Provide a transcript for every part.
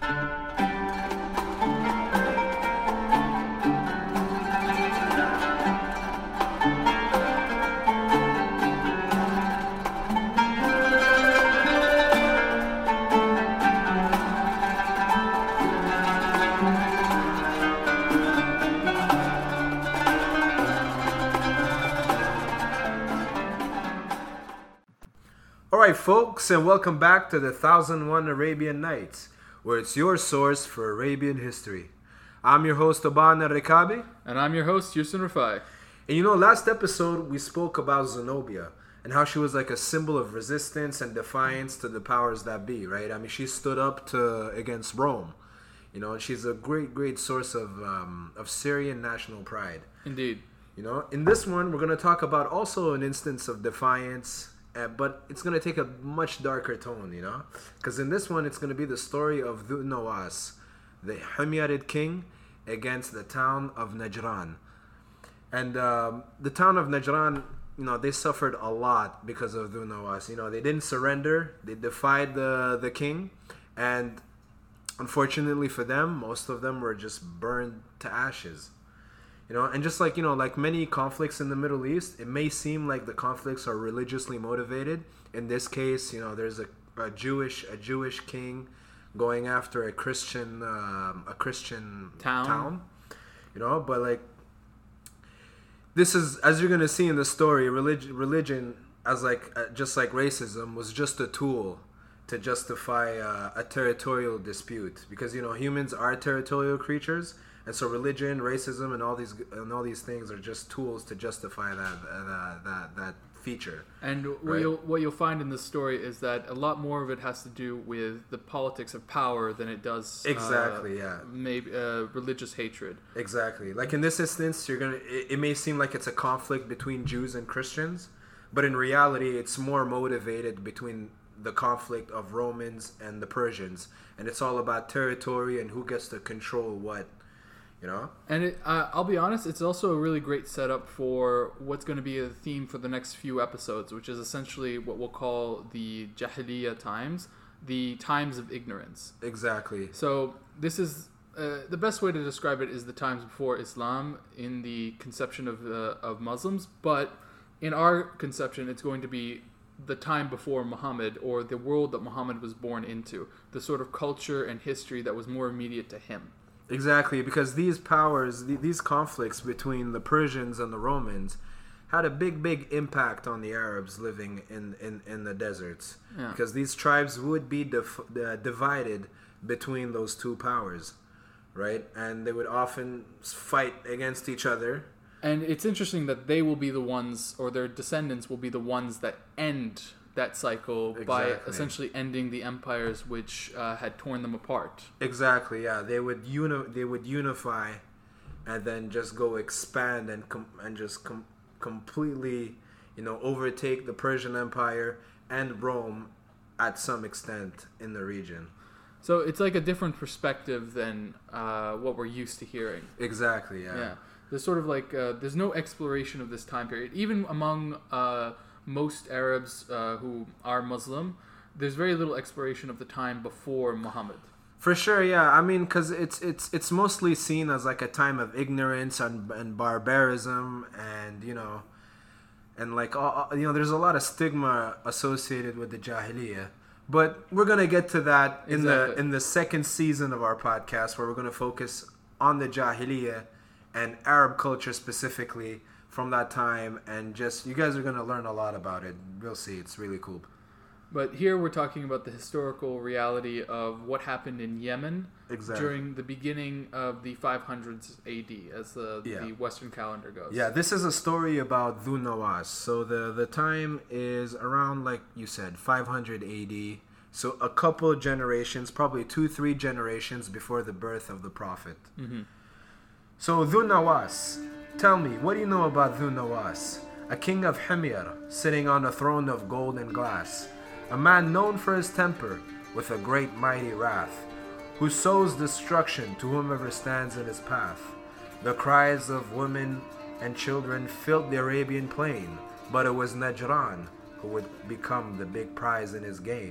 Alright folks, and welcome back to the 1001 Arabian Nights, where it's your source for Arabian history. I'm your host Aban Al-Rikabi. And I'm your host, Yusin Rafai. And you know, last episode we spoke about Zenobia and how she was like a symbol of resistance and defiance to the powers that be, right? I mean, she stood up against Rome, you know, and she's a great source of Syrian national pride. Indeed. You know, in this one we're going to talk about also an instance of defiance, but it's going to take a much darker tone, you know? Because in this one, it's going to be the story of Dhu Nawas, the Himyarid king, against the town of Najran. And the town of Najran, you know, they suffered a lot because of Dhu Nawas. You know, they didn't surrender. They defied the king. And unfortunately for them, most of them were just burned to ashes. You know, and just like, you know, like many conflicts in the Middle East, it may seem like the conflicts are religiously motivated. In this case, you know, there's a Jewish king going after a Christian town. You know, but like, this is, as you're gonna see in the story, religion as like just like racism was just a tool to justify a territorial dispute, because, you know, humans are territorial creatures. And so religion, racism, and all these things are just tools to justify that feature. And what you'll find in this story is that a lot more of it has to do with the politics of power than it does maybe religious hatred. Exactly. Like in this instance, it may seem like it's a conflict between Jews and Christians, but in reality, it's more motivated between the conflict of Romans and the Persians, and it's all about territory and who gets to control what. You know? And I'll be honest, it's also a really great setup for what's going to be a theme for the next few episodes, which is essentially what we'll call the Jahiliyyah times, the times of ignorance. Exactly. So this is the best way to describe it is the times before Islam in the conception of Muslims, but in our conception, it's going to be the time before Muhammad, or the world that Muhammad was born into, the sort of culture and history that was more immediate to him. Exactly, because these powers, these conflicts between the Persians and the Romans had a big impact on the Arabs living in the deserts. Yeah. Because these tribes would be divided between those two powers, right? And they would often fight against each other. And it's interesting that they will be the ones, or their descendants will be the ones that end that cycle by essentially ending the empires which had torn them apart. Exactly, yeah. They would unify, and then just go expand and completely, you know, overtake the Persian Empire and Rome at some extent in the region. So it's like a different perspective than what we're used to hearing. Exactly, yeah. Yeah. There's sort of like there's no exploration of this time period, even among most Arabs who are Muslim. There's very little exploration of the time before Muhammad. For sure, yeah. I mean, because it's mostly seen as like a time of ignorance and barbarism, and you know, and like you know, there's a lot of stigma associated with the Jahiliyyah. But we're gonna get to that in the second season of our podcast, where we're gonna focus on the Jahiliyyah and Arab culture specifically from that time, and just you guys are going to learn a lot about it. We'll see. It's really cool. But here we're talking about the historical reality of what happened in Yemen during the beginning of the 500s AD, as the Western calendar goes. Yeah, this is a story about Dhu Nawas. So the time is around, like you said, 500 AD. So a couple generations, probably 2-3 generations before the birth of the Prophet. Mm-hmm. So Dhu Nawas. Tell me, what do you know about Dhu Nawas? A king of Himyar, sitting on a throne of gold and glass. A man known for his temper, with a great mighty wrath, who sows destruction to whomever stands in his path. The cries of women and children filled the Arabian plain, but it was Najran who would become the big prize in his game.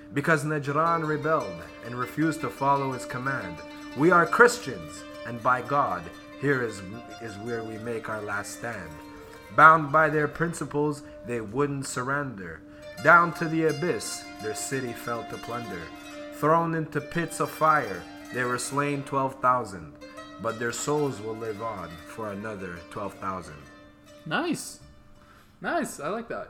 because Najran rebelled and refused to follow his command. We are Christians, and by God, here is where we make our last stand. Bound by their principles, they wouldn't surrender. Down to the abyss, their city fell to plunder. Thrown into pits of fire, they were slain 12,000. But their souls will live on for another 12,000. Nice. I like that.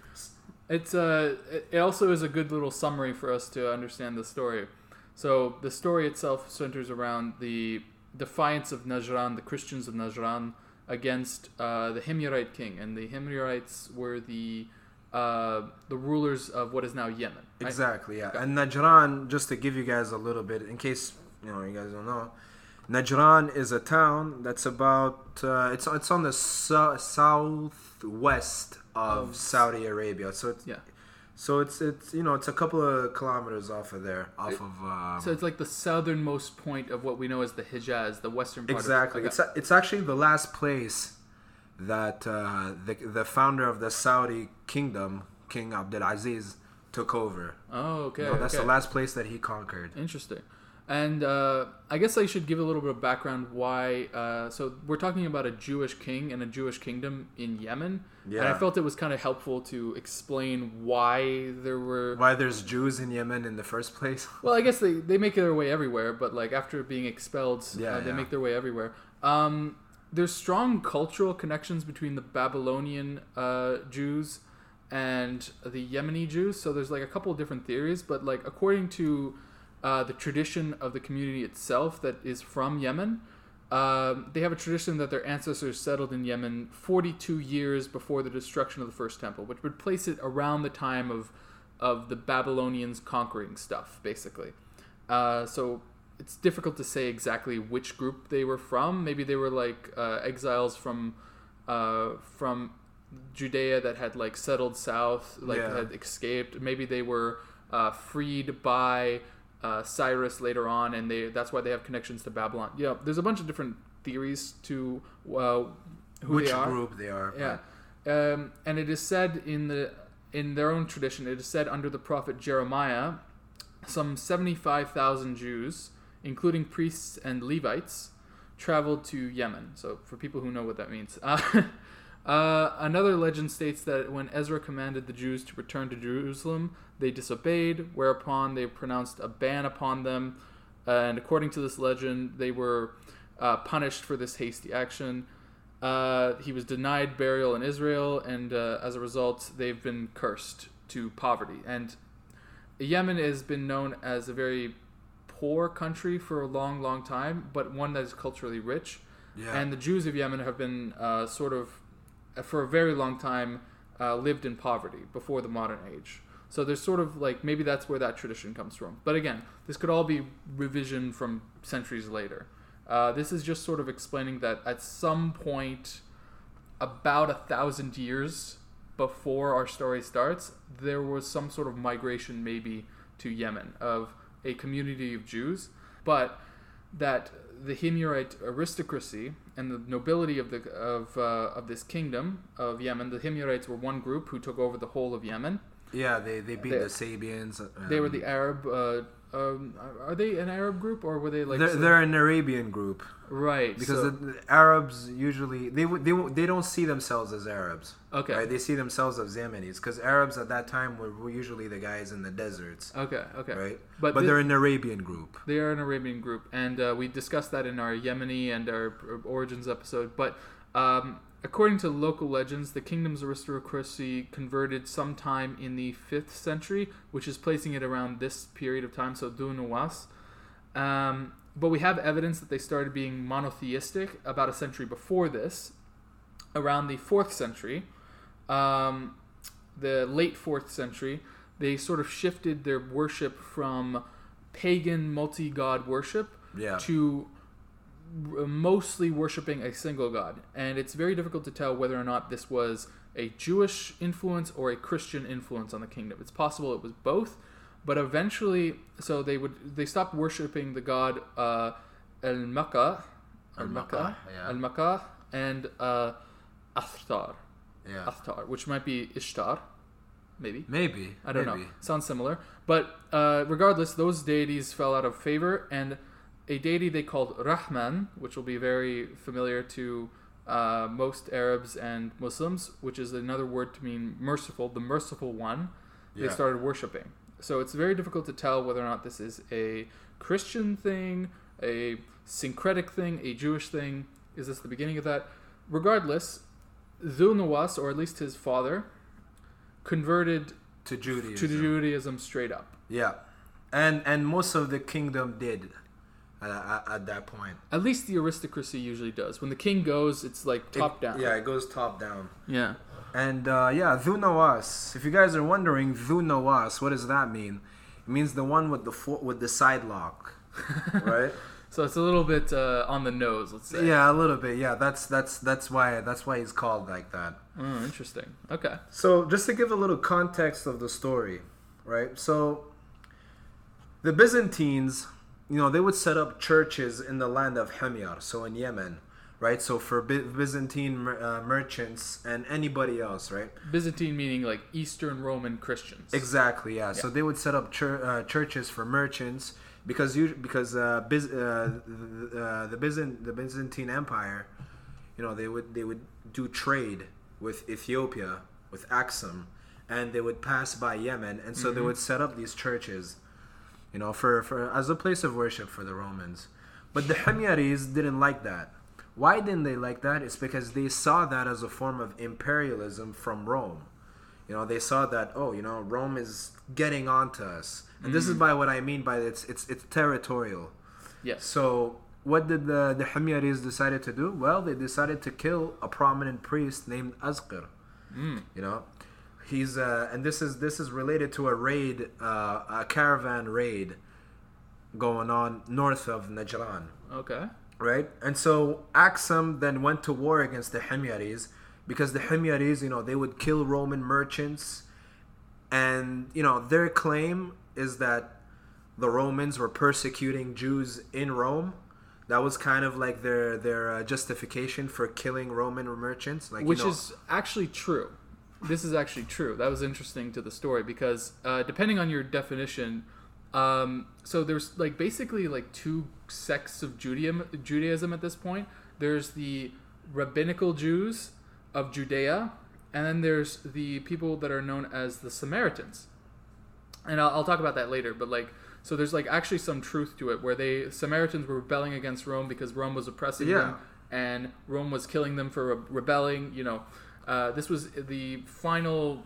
It also is a good little summary for us to understand the story. So the story itself centers around the defiance of Najran, the Christians of Najran, against the Himyarite king, and the Himyarites were the rulers of what is now Yemen. Right? Exactly, yeah. Okay. And Najran, just to give you guys a little bit, in case you guys don't know, Najran is a town that's about it's on the southwest of Saudi Arabia. So it's it's a couple of kilometers off of there, so it's like the southernmost point of what we know as the Hijaz, the western part. Exactly. It's actually the last place that the founder of the Saudi kingdom, King Abdulaziz, took over. Oh, okay. That's the last place that he conquered. Interesting. And I guess I should give a little bit of background why. So we're talking about a Jewish king and a Jewish kingdom in Yemen. Yeah. And I felt it was kind of helpful to explain why there's Jews in Yemen in the first place. Well, I guess they make their way everywhere, but like after being expelled, they make their way everywhere. There's strong cultural connections between the Babylonian Jews and the Yemeni Jews. So there's like a couple of different theories, but like according to the tradition of the community itself that is from Yemen, they have a tradition that their ancestors settled in Yemen 42 years before the destruction of the first temple, which would place it around the time of the Babylonians conquering stuff, basically. So it's difficult to say exactly which group they were from. Maybe they were like exiles from Judea that had like settled south, had escaped. Maybe they were freed by Cyrus later on, and that's why they have connections to Babylon. Yeah, there's a bunch of different theories to which group they are. Yeah, and it is said in their own tradition. It is said under the prophet Jeremiah, some 75,000 Jews, including priests and Levites, traveled to Yemen. So for people who know what that means. Another legend states that when Ezra commanded the Jews to return to Jerusalem, they disobeyed, whereupon they pronounced a ban upon them. And according to this legend, they were punished for this hasty action. He was denied burial in Israel, and as a result, they've been cursed to poverty. And Yemen has been known as a very poor country for a long, long time, but one that is culturally rich. Yeah. And the Jews of Yemen have been for a very long time, lived in poverty before the modern age. So there's sort of like, maybe that's where that tradition comes from. But again, this could all be revision from centuries later. This is just sort of explaining that at some point, about 1,000 years before our story starts, there was some sort of migration maybe to Yemen of a community of Jews, but that the Himyarite aristocracy and the nobility of this kingdom of Yemen, the Himyarites were one group who took over the whole of Yemen. Yeah, they beat the Sabians. They were the Arab. Are they an Arab group, or were they like? They're an Arabian group, right? Because the Arabs usually they don't see themselves as Arabs. Okay. Right? They see themselves as Yemenis, because Arabs at that time were usually the guys in the deserts. Okay. Right. But they're an Arabian group. They are an Arabian group, and we discussed that in our Yemeni and our Origins episode. But according to local legends, the kingdom's aristocracy converted sometime in the 5th century, which is placing it around this period of time, so Dhu Nuwas. But we have evidence that they started being monotheistic about a century before this, around the 4th century. The late 4th century, they sort of shifted their worship from pagan multi-god worship to mostly worshipping a single god. And it's very difficult to tell whether or not this was a Jewish influence or a Christian influence on the kingdom. It's possible it was both, but eventually, so they stopped worshipping the god Al-Makkah, and Athtar. Yeah. Athtar, which might be Ishtar. maybe. Maybe. I don't know. Sounds similar. But regardless, those deities fell out of favor, and a deity they called Rahman, which will be very familiar to most Arabs and Muslims, which is another word to mean merciful, the merciful one, they started worshipping. So it's very difficult to tell whether or not this is a Christian thing, a syncretic thing, a Jewish thing. Is this the beginning of that? Regardless, Dhu Nawas, or at least his father, converted to Judaism. To Judaism straight up. Yeah. And most of the kingdom did at that point. At least the aristocracy usually does. When the king goes, it's like top down. Yeah, it goes top down. Yeah. And Dhu Nawas. If you guys are wondering, Dhu Nawas, what does that mean? It means the one with the side lock, right? So it's a little bit on the nose, let's say. Yeah, a little bit. Yeah, that's why he's called like that. Oh, interesting. Okay. So just to give a little context of the story, right? So the Byzantines, they would set up churches in the land of Himyar, so in Yemen, right? So for Byzantine merchants and anybody else, right? Byzantine meaning like Eastern Roman Christians. Exactly, yeah. So they would set up churches for merchants because the Byzantine Empire, they would do trade with Ethiopia, with Aksum, and they would pass by Yemen, and so they would set up these churches, for as a place of worship for the Romans. But the Himyaris didn't like that. Why didn't they like that? It's because they saw that as a form of imperialism from Rome. They saw that, Rome is getting onto us. And this is by what I mean by it's territorial. Yes. So what did the Himyaris decided to do? Well, they decided to kill a prominent priest named Azqir. He's and this is related to a raid, a caravan raid going on north of Najran. Okay. Right? And so Aksum then went to war against the Himyaris because the Himyaris, they would kill Roman merchants, and their claim is that the Romans were persecuting Jews in Rome. That was kind of like their justification for killing Roman merchants, which is actually true. This is actually true. That was interesting to the story because depending on your definition, so there's basically two sects of Judaism at this point. There's the rabbinical Jews of Judea, and then there's the people that are known as the Samaritans. And I'll talk about that later, but so there's actually some truth to it, where Samaritans were rebelling against Rome because Rome was oppressing them, and Rome was killing them for rebelling. This was the final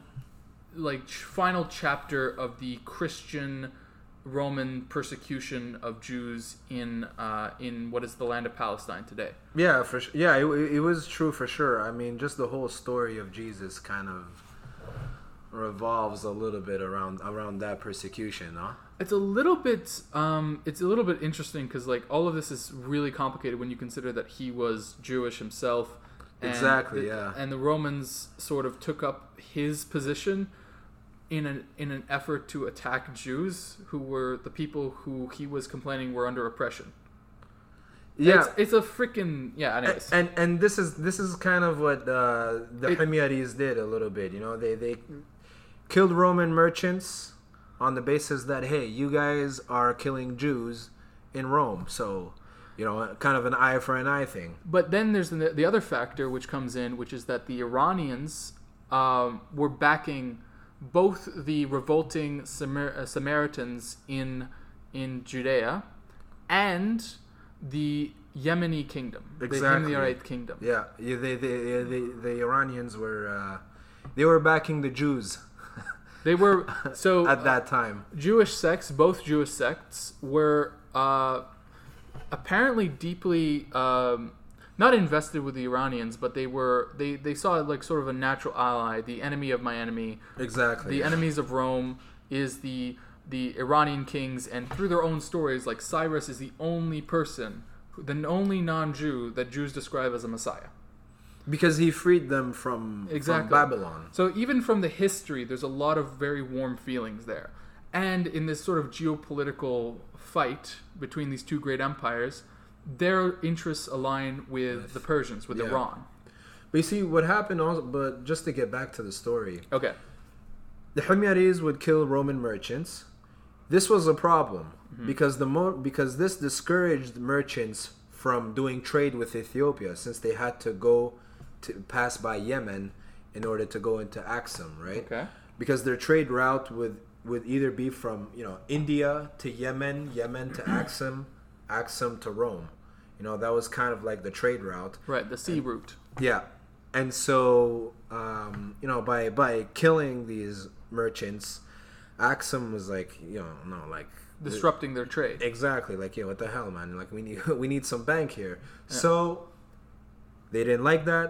chapter of the Christian Roman persecution of Jews in what is the land of Palestine today. Yeah, for sure. Yeah, it was true for sure. I mean, just the whole story of Jesus kind of revolves a little bit around that persecution, huh? It's a little bit interesting because all of this is really complicated when you consider that he was Jewish himself. Exactly. And the Romans sort of took up his position in an effort to attack Jews, who were the people who he was complaining were under oppression. Yeah, it's a freaking Anyways, and this is kind of what the Himyaris did a little bit. They killed Roman merchants on the basis that, hey, you guys are killing Jews in Rome, so kind of an eye for an eye thing. But then there's the other factor which comes in, which is that the Iranians were backing both the revolting Samaritans in Judea and the Yemeni kingdom, exactly. The Himyarite kingdom. Yeah, the Iranians were they were backing the Jews. They were so at that time. Both Jewish sects were apparently deeply not invested with the Iranians, but they saw sort of a natural ally, the enemy of my enemy. Exactly. The enemies of Rome is the Iranian kings, and through their own stories, Cyrus is the only person, the only non-Jew that Jews describe as a Messiah. Because he freed them from Babylon. So even from the history, there's a lot of very warm feelings there. And in this sort of geopolitical fight between these two great empires, their interests align with the Persians, with Iran. But you see, what happened also, but just to get back to the story. Okay. the Himyaris would kill Roman merchants. This was a problem because because this discouraged merchants from doing trade with Ethiopia, since they had to go to pass by Yemen in order to go into Aksum, right? Okay. Because their trade route would either be from India to Yemen, Yemen to Aksum, Aksum to Rome. That was kind of like the trade route. Right, the sea route. Yeah, and so by killing these merchants, Aksum was like Disrupting their trade. exactly like what the hell, man? Like we need some bank here. Yeah. So they didn't like that.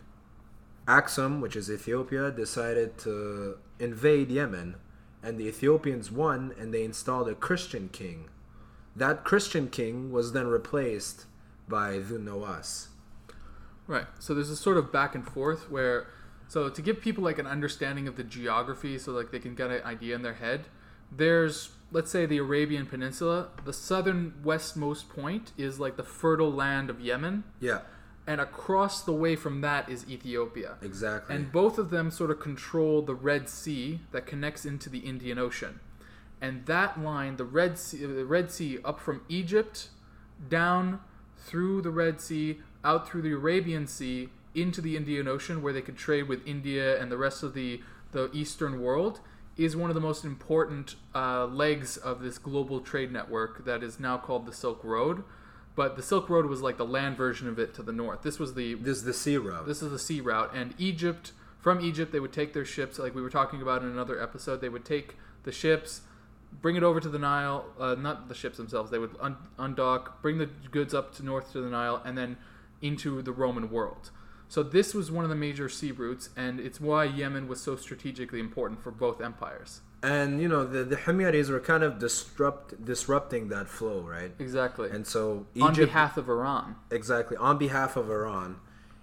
Aksum, which is Ethiopia, decided to invade Yemen, and the Ethiopians won, and they installed a Christian king. That Christian king was then replaced by Dhu Nawas. Right. So there's a sort of back and forth where, so to give people like an understanding of the geography, so like they can get an idea in their head, there's, let's say, the Arabian Peninsula. The southern westmost point is like the fertile land of Yemen. Yeah. And across the way from that is Ethiopia. Exactly. And both of them sort of control the Red Sea that connects into the Indian Ocean. And that line, the Red Sea up from Egypt, down through the Red Sea, out through the Arabian Sea, into the Indian Ocean, where they could trade with India and the rest of the Eastern world, is one of the most important legs of this global trade network that is now called the Silk Road. But the Silk Road was like the land version of it to the north. This is the sea route. This is the sea route. And from Egypt, they would take their ships, like we were talking about in another episode. They would take the ships, bring it over to the Nile, not the ships themselves. They would undock, bring the goods up to north to the Nile, and then into the Roman world. So this was one of the major sea routes, and it's why Yemen was so strategically important for both empires. And the Himyaris were kind of disrupting that flow, right? Exactly. And so Egypt, on behalf of Iran. Exactly, on behalf of Iran.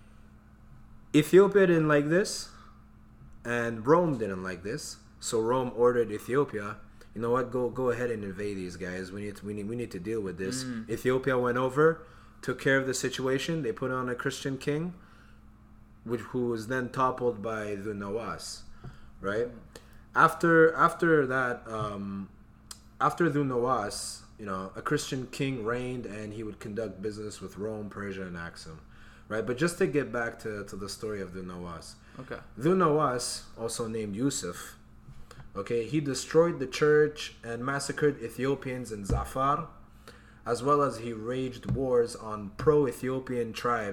Ethiopia didn't like this, and Rome didn't like this. So Rome ordered Ethiopia, you know what? Go ahead and invade these guys. We need to deal with this. Ethiopia went over, took care of the situation. They put on a Christian king, who was then toppled by the Nawas, right? After that, after Dhu Nawas, a Christian king reigned, and he would conduct business with Rome, Persia, and Aksum, right? But just to get back to the story of Dhu Nawas. Okay. Dhu Nawas, also named Yusuf, okay, he destroyed the church and massacred Ethiopians in Zafar, as well as he waged wars on pro-Ethiopian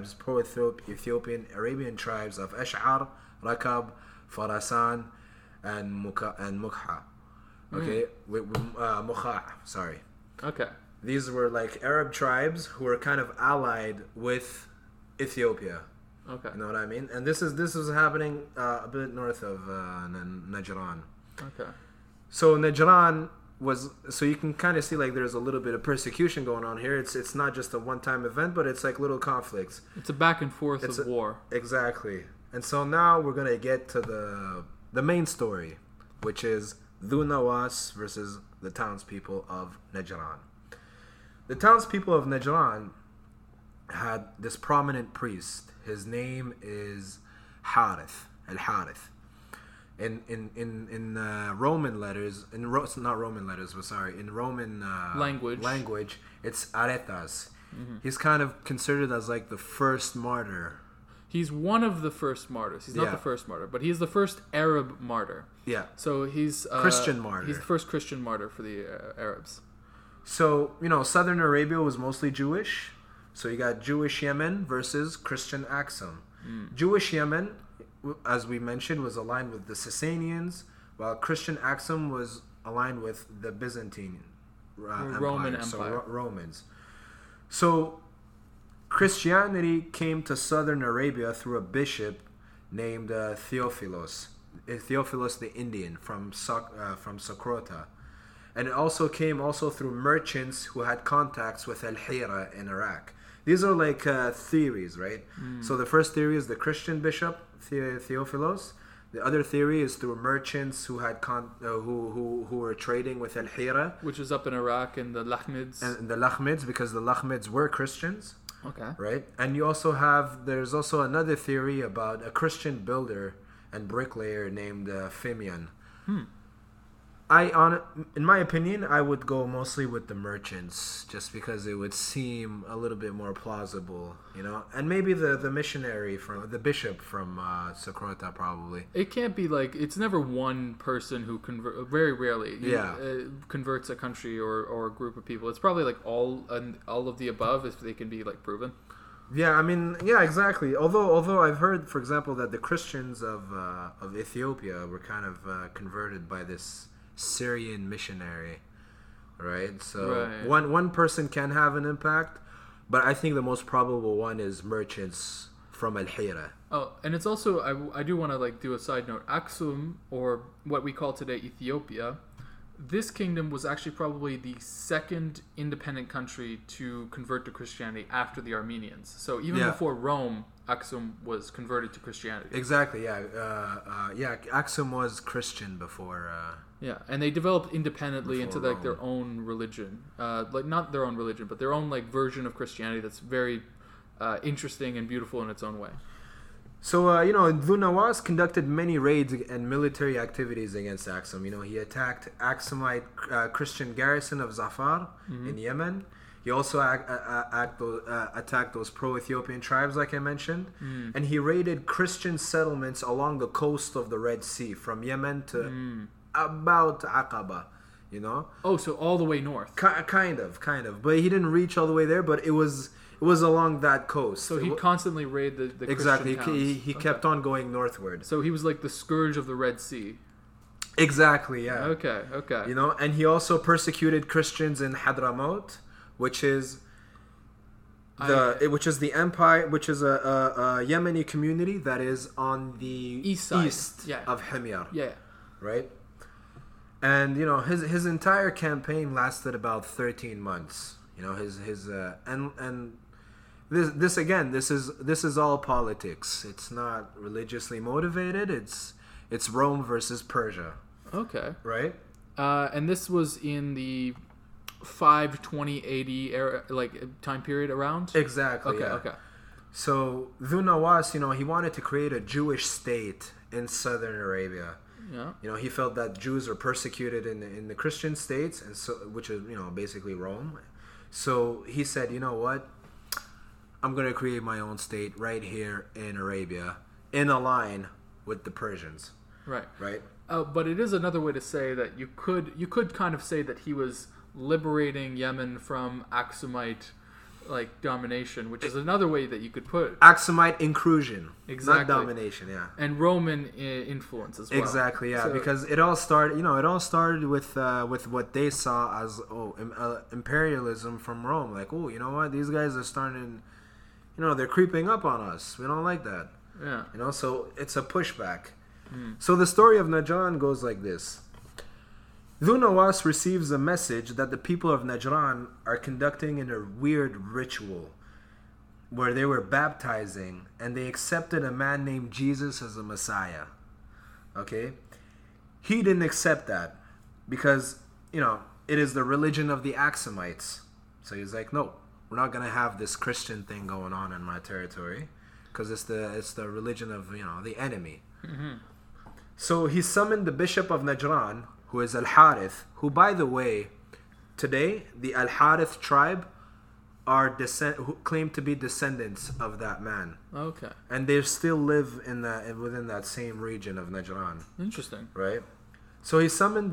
Arabian tribes of Ash'ar, Rakab, Farasan, and Mukha. Okay, Mukha. Sorry. Okay. These were like Arab tribes who were kind of allied with Ethiopia. Okay. You know what I mean? And this was happening a bit north of Najran. Okay. So Najran so you can kind of see like there's a little bit of persecution going on here. It's not just a one-time event, but it's like little conflicts. It's a back and forth of war. Exactly. And so now we're gonna get to the main story, which is Dhu Nawas versus the townspeople of Najran. The townspeople of Najran had this prominent priest. His name is Harith, Al-Harith. In Roman letters, in Roman language, it's Aretas. Mm-hmm. He's kind of considered as like the first martyr. He's one of the first martyrs. He's not the first martyr, but he's the first Arab martyr. Yeah. So he's Christian martyr. He's the first Christian martyr for the Arabs. So, southern Arabia was mostly Jewish. So you got Jewish Yemen versus Christian Aksum. Jewish Yemen, as we mentioned, was aligned with the Sasanians, while Christian Aksum was aligned with the Byzantine Roman Empire. So Romans. So Christianity came to southern Arabia through a bishop named Theophilos the Indian from Socotra. And it also came through merchants who had contacts with Al-Hira in Iraq. These are like theories, right? So the first theory is the Christian bishop Theophilos. The other theory is through merchants who had who were trading with Al-Hira, which is up in Iraq, and the Lahmids. And the Lahmids, because the Lahmids were Christians. Okay. Right? And there's also another theory about a Christian builder and bricklayer named Phemion, In my opinion, I would go mostly with the merchants, just because it would seem a little bit more plausible, and maybe the missionary from the bishop from Sokrota probably. It can't be like it's never one person who very rarely converts a country or a group of people. It's probably like all of the above if they can be like proven. Yeah, I mean, yeah, exactly. Although I've heard, for example, that the Christians of Ethiopia were kind of converted by this Syrian missionary, right? So one person can have an impact, but I think the most probable one is merchants from Al-Hira. Oh, and it's also I do want to like do a side note. Aksum, or what we call today Ethiopia, this kingdom was actually probably the second independent country to convert to Christianity after the Armenians. So even before Rome, Aksum was converted to Christianity. Exactly, yeah. Aksum was Christian before. Yeah, and they developed independently into like their own religion. Like not their own religion, but their own like version of Christianity that's very interesting and beautiful in its own way. So, Dhu Nawas conducted many raids and military activities against Aksum. He attacked Aksumite Christian garrison of Zafar in Yemen. He also attacked those pro-Ethiopian tribes, like I mentioned. And he raided Christian settlements along the coast of the Red Sea, from Yemen to about Aqaba, Oh, so all the way north. Kind of. But he didn't reach all the way there, but it was along that coast. So he constantly raided the exactly. Christian towns. He kept on going northward. So he was like the scourge of the Red Sea. Exactly, yeah. Okay. And he also persecuted Christians in Hadramaut, which is the empire, which is a Yemeni community that is on the east of Himyar. Yeah. Right? And his entire campaign lasted about 13 months. This is all politics. It's not religiously motivated. It's Rome versus Persia. Okay. Right? And this was in the 520 AD era, like time period around? Exactly. Okay. So Dhu Nawas, he wanted to create a Jewish state in southern Arabia. Yeah. He felt that Jews are persecuted in the Christian states, and so, which is basically Rome. So he said, you know what? I'm going to create my own state right here in Arabia, in a line with the Persians. Right. Right. But it is another way to say that you could kind of say that he was liberating Yemen from Aksumite domination, which is another way that you could put it. Aksumite inclusion, exactly. Not domination, yeah. And Roman influence as well. Exactly, yeah. So, because it all started with what they saw as imperialism from Rome. Like, you know what? These guys are starting, they're creeping up on us. We don't like that. Yeah. So it's a pushback. So the story of Najran goes like this. Dhu Nawas receives a message that the people of Najran are conducting a weird ritual where they were baptizing and they accepted a man named Jesus as a Messiah. Okay? He didn't accept that because, it is the religion of the Aksumites. So he's like, no, we're not going to have this Christian thing going on in my territory because it's the religion of, the enemy. Mm-hmm. So he summoned the bishop of Najran, who is Al-Harith, who, by the way, today, the Al-Harith tribe who claim to be descendants of that man. Okay. And they still live within that same region of Najran. Interesting. Right? So he summoned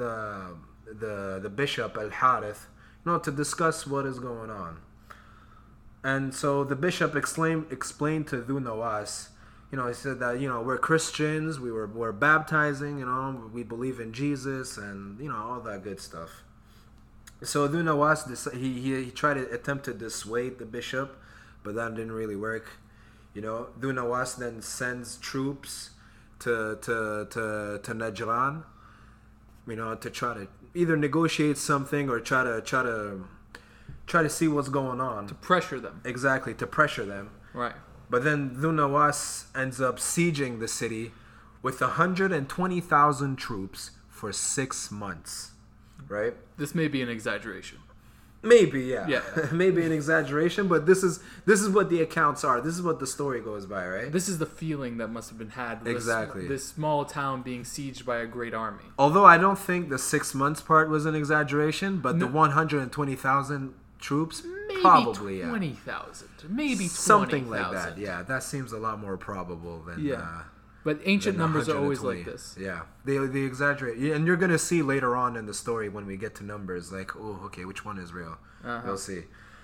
the bishop, Al-Harith, to discuss what is going on. And so the bishop explained to Dhu Nawas, he said that, we're Christians, we're baptizing, we believe in Jesus and, all that good stuff. So Dhu Nawas, he tried to attempt to dissuade the bishop, but that didn't really work. Dhu Nawas then sends troops to Najran, to try to either negotiate something or try to see what's going on. To pressure them. Exactly, to pressure them. Right. But then Dhu Nawas ends up sieging the city with 120,000 troops for 6 months, right? This may be an exaggeration. Maybe, yeah. Yeah. Maybe an exaggeration, but this is what the accounts are. This is what the story goes by, right? This is the feeling that must have been had. Exactly. This small town being sieged by a great army. Although I don't think the 6 months part was an exaggeration, but No. the 120,000 troops, Maybe probably, 20,000. Maybe 20,000. something like that. Yeah, that seems a lot more probable than. Yeah. But ancient than numbers are always 120. like this. Yeah, they exaggerate, and you're gonna see later on in the story when we get to numbers, like, oh, okay, which one is real? You'll see.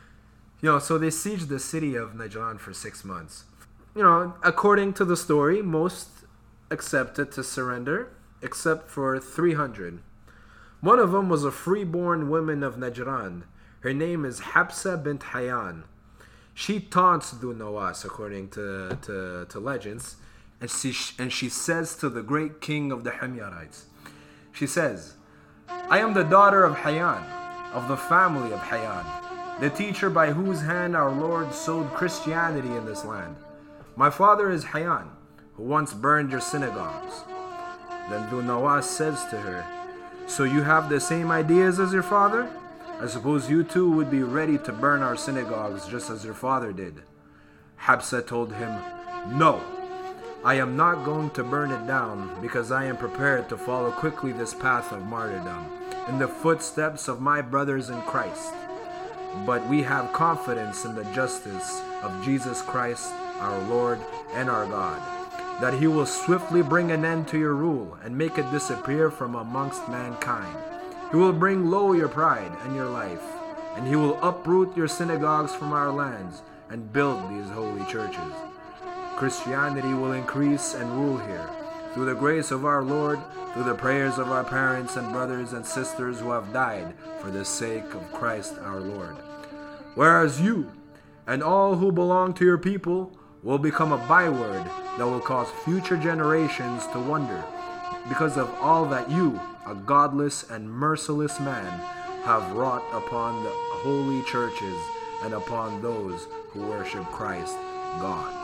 So they sieged the city of Najran for 6 months. According to the story, most accepted to surrender, except for 300. One of them was a freeborn woman of Najran. Her name is Habsa bint Hayyan. She taunts Dhu Nawas, according to legends, and she says to the great king of the Himyarites, she says, I am the daughter of Hayyan, of the family of Hayyan, the teacher by whose hand our Lord sowed Christianity in this land. My father is Hayyan, who once burned your synagogues. Then Dhu Nawas says to her, so you have the same ideas as your father? I suppose you too would be ready to burn our synagogues just as your father did. Habsa told him, no, I am not going to burn it down because I am prepared to follow quickly this path of martyrdom in the footsteps of my brothers in Christ. But we have confidence in the justice of Jesus Christ, our Lord and our God, that he will swiftly bring an end to your rule and make it disappear from amongst mankind. He will bring low your pride and your life, and he will uproot your synagogues from our lands and build these holy churches. Christianity will increase and rule here, through the grace of our Lord, through the prayers of our parents and brothers and sisters who have died for the sake of Christ our Lord. Whereas you and all who belong to your people will become a byword that will cause future generations to wonder, because of all that you, a godless and merciless man, have wrought upon the holy churches and upon those who worship Christ, God.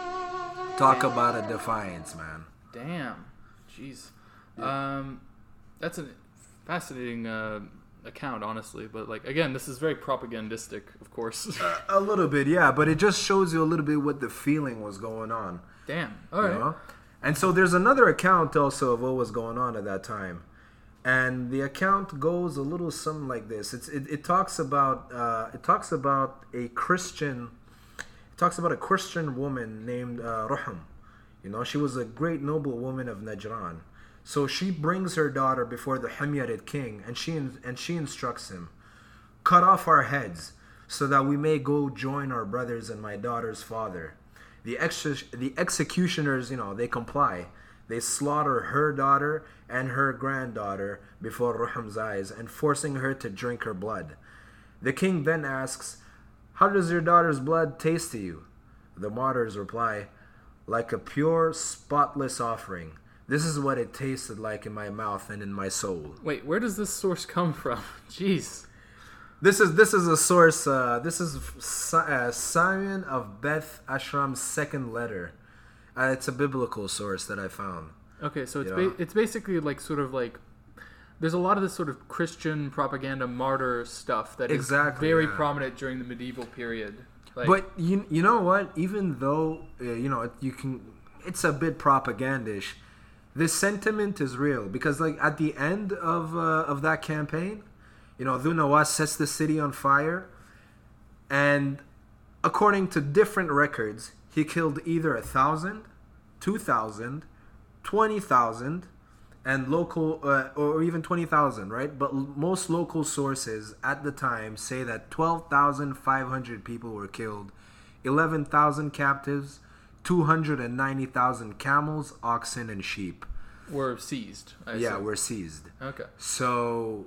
Talk about a defiance, man. Damn. Jeez. That's a fascinating account, honestly. But, again, this is very propagandistic, of course. A little bit, yeah. But it just shows you a little bit what the feeling was going on. Damn. All right. And so there's another account also of what was going on at that time. And the account goes a little something like this. It talks about a Christian woman named Ruham. She was a great noble woman of Najran. So she brings her daughter before the Himyarid king, and she instructs him, cut off our heads so that we may go join our brothers and my daughter's father. The executioners, they comply. They slaughter her daughter and her granddaughter before Ruham's eyes, and forcing her to drink her blood. The king then asks, how does your daughter's blood taste to you? The martyrs reply, like a pure, spotless offering. This is what it tasted like in my mouth and in my soul. Wait, where does this source come from? Jeez. This is a source. This is Simon of Beth Ashram's second letter. It's a biblical source that I found. Okay, so it's basically there's a lot of this sort of Christian propaganda martyr stuff that is very prominent during the medieval period. But you know what? Even though it's a bit propagandish. This sentiment is real because, at the end of that campaign, Dhu Nawas sets the city on fire, and according to different records, he killed either 1,000, 2,000, 20,000, and local or even 20,000, right? But most local sources at the time say that 12,500 people were killed, 11,000 captives, 290,000 camels, oxen, and sheep were seized. Were seized. Okay. So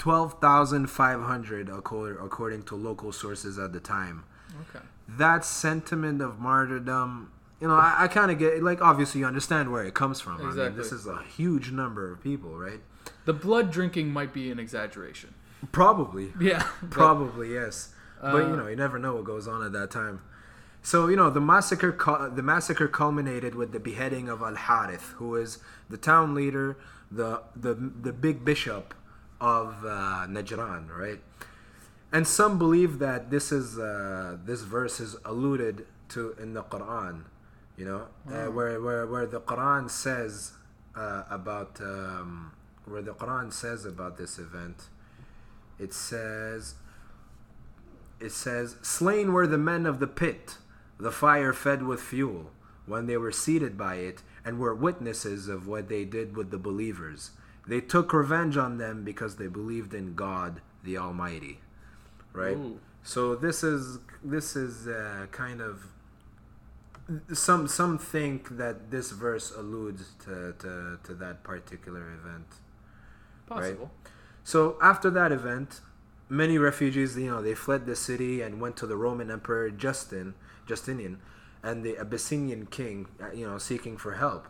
12,500 according to local sources at the time. Okay. That sentiment of martyrdom, I kind of get, obviously you understand where it comes from. Exactly. I mean, this is a huge number of people, right? The blood drinking might be an exaggeration. Probably. Yeah. Probably, yes. But, you never know what goes on at that time. So, the massacre culminated with the beheading of Al-Harith, who is the town leader, the big bishop of Najran, right? And some believe that this verse is alluded to in the Quran, where the Quran says where the Quran says about this event. It says, slain were the men of the pit, the fire fed with fuel, when they were seated by it, and were witnesses of what they did with the believers. They took revenge on them because they believed in God, the Almighty. Right. Ooh. So this is kind of some think that this verse alludes to that particular event. Possible. Right? So after that event, many refugees, they fled the city and went to the Roman Emperor Justinian, and the Abyssinian king, seeking for help.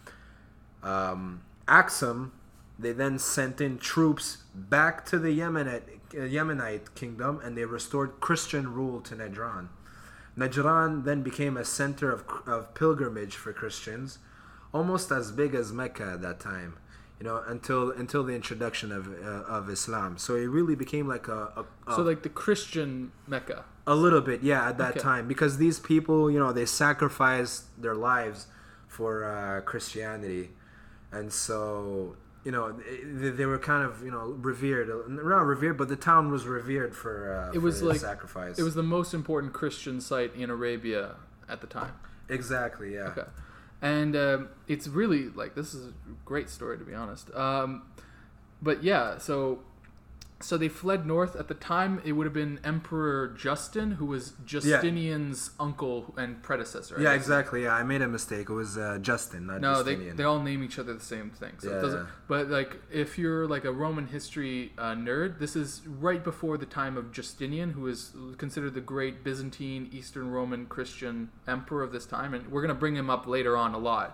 Axum, they then sent in troops back to the Yemenite kingdom, and they restored Christian rule to Najran. Najran then became a center of pilgrimage for Christians, almost as big as Mecca at that time, until the introduction of Islam. So it really became like so like the Christian Mecca. A little bit, yeah, at that time, because these people, they sacrificed their lives for Christianity, and so. They were kind of, revered. Not revered, but the town was revered for sacrifice. It was the most important Christian site in Arabia at the time. Exactly, yeah. Okay. And it's really, this is a great story, to be honest. But yeah, so they fled north. At the time, it would have been Emperor Justin, who was Justinian's uncle and predecessor. Yeah, exactly. Yeah, I made a mistake. It was Justin, not Justinian. No, they all name each other the same thing. So it doesn't. But if you're a Roman history nerd, this is right before the time of Justinian, who is considered the great Byzantine, Eastern Roman Christian emperor of this time, and we're gonna bring him up later on a lot.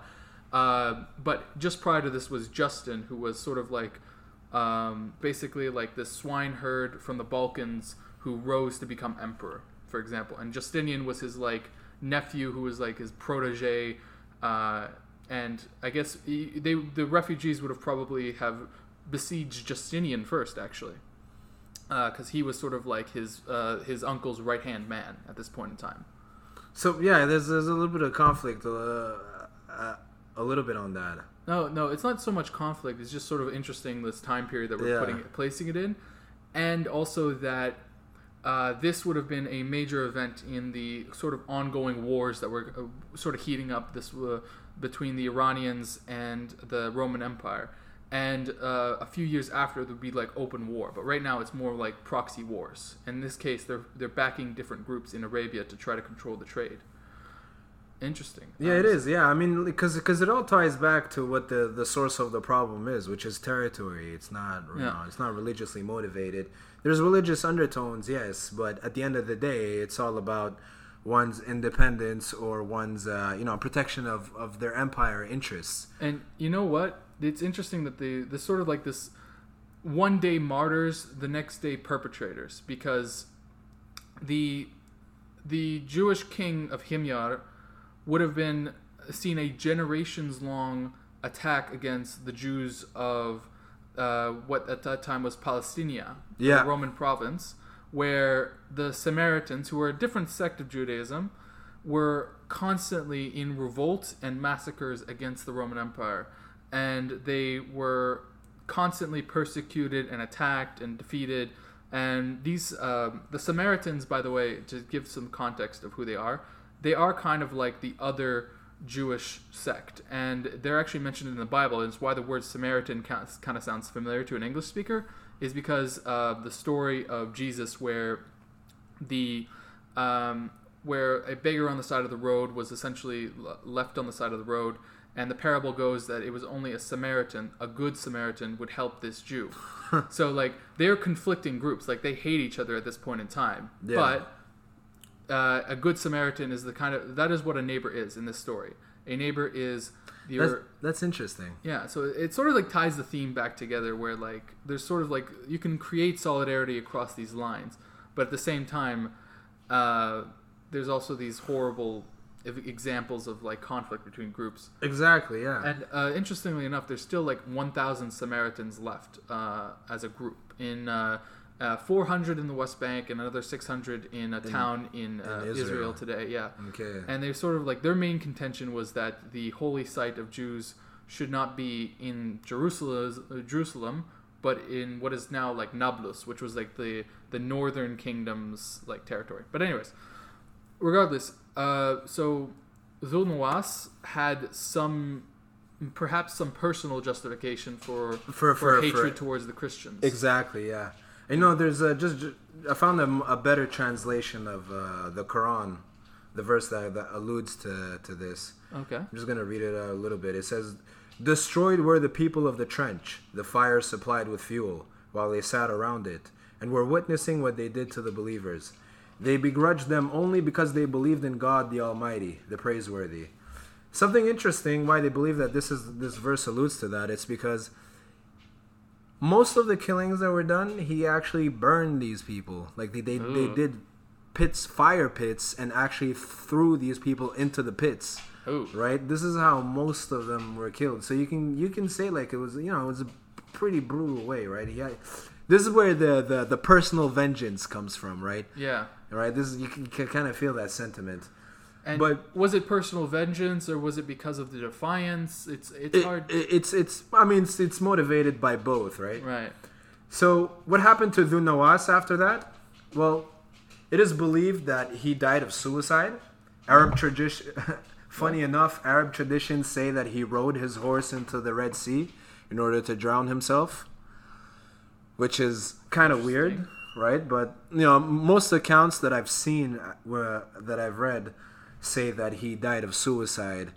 But just prior to this was Justin, who was sort of basically this swineherd from the Balkans who rose to become emperor, for example. And Justinian was his nephew, who was his protege, and I guess the refugees would have probably have besieged Justinian first, actually, because he was sort of his uncle's right hand man at this point in time. So yeah, there's a little bit of conflict, a little bit on that. No, it's not so much conflict. It's just sort of interesting, this time period that we're placing it in. And also that this would have been a major event in the sort of ongoing wars that were sort of heating up between the Iranians and the Roman Empire. And a few years after, there would be open war. But right now, it's more like proxy wars. In this case, they're backing different groups in Arabia to try to control the trade. Interesting. Yeah, it is. Yeah, I mean, because it all ties back to what the source of the problem is, which is territory. It's not, it's not religiously motivated. There's religious undertones, yes, but at the end of the day, it's all about one's independence or one's, protection of their empire interests. And you know what? It's interesting that this sort of this one day martyrs, the next day perpetrators, because the Jewish king of Himyar would have been seen a generations-long attack against the Jews of what at that time was Palestinia, the Roman province, where the Samaritans, who were a different sect of Judaism, were constantly in revolt and massacres against the Roman Empire. And they were constantly persecuted and attacked and defeated. And these, the Samaritans, by the way, to give some context of who they are kind of like the other Jewish sect, and they're actually mentioned in the Bible. And it's why the word Samaritan kind of sounds familiar to an English speaker, is because of the story of Jesus, where where a beggar on the side of the road was essentially left on the side of the road, and the parable goes that it was only a Samaritan, a good Samaritan, would help this Jew. So they're conflicting groups, they hate each other at this point in time, but a good Samaritan is that is what a neighbor is in this story. A neighbor is that's interesting. Yeah, so it sort of ties the theme back together, where there's sort of you can create solidarity across these lines, but at the same time, there's also these horrible examples of conflict between groups. Exactly, yeah. And interestingly enough, there's still 1,000 Samaritans left as a group in 400 in the West Bank, and another 600 in a town in Israel today. Yeah. Okay. And they sort of like their main contention was that the holy site of Jews should not be in Jerusalem, but in what is now like Nablus, which was like the northern kingdom's like territory. But anyways, regardless, so Dhul Nawas had perhaps some personal justification for hatred towards the Christians. Exactly, yeah. You know, there's I found a better translation of the Quran, the verse that alludes to this. Okay. I'm just going to read it a little bit. It says, "Destroyed were the people of the trench, the fire supplied with fuel, while they sat around it, and were witnessing what they did to the believers. They begrudged them only because they believed in God the Almighty, the Praiseworthy." Something interesting why they believe that this verse alludes to that, it's because most of the killings that were done, he actually burned these people. Like they did fire pits, and actually threw these people into the pits. Ooh. Right? This is how most of them were killed. So you can say like it was a pretty brutal way, right? This is where the personal vengeance comes from, right? Yeah. Right? You can kind of feel that sentiment. And but was it personal vengeance, or was it because of the defiance? It's hard. It's motivated by both, right? Right. So what happened to Dhul Nawas after that? Well, it is believed that he died of suicide. Arab tradition. Funny enough, Arab traditions say that he rode his horse into the Red Sea in order to drown himself, which is kind of weird, right? But most accounts that I've seen, that I've read, say that he died of suicide.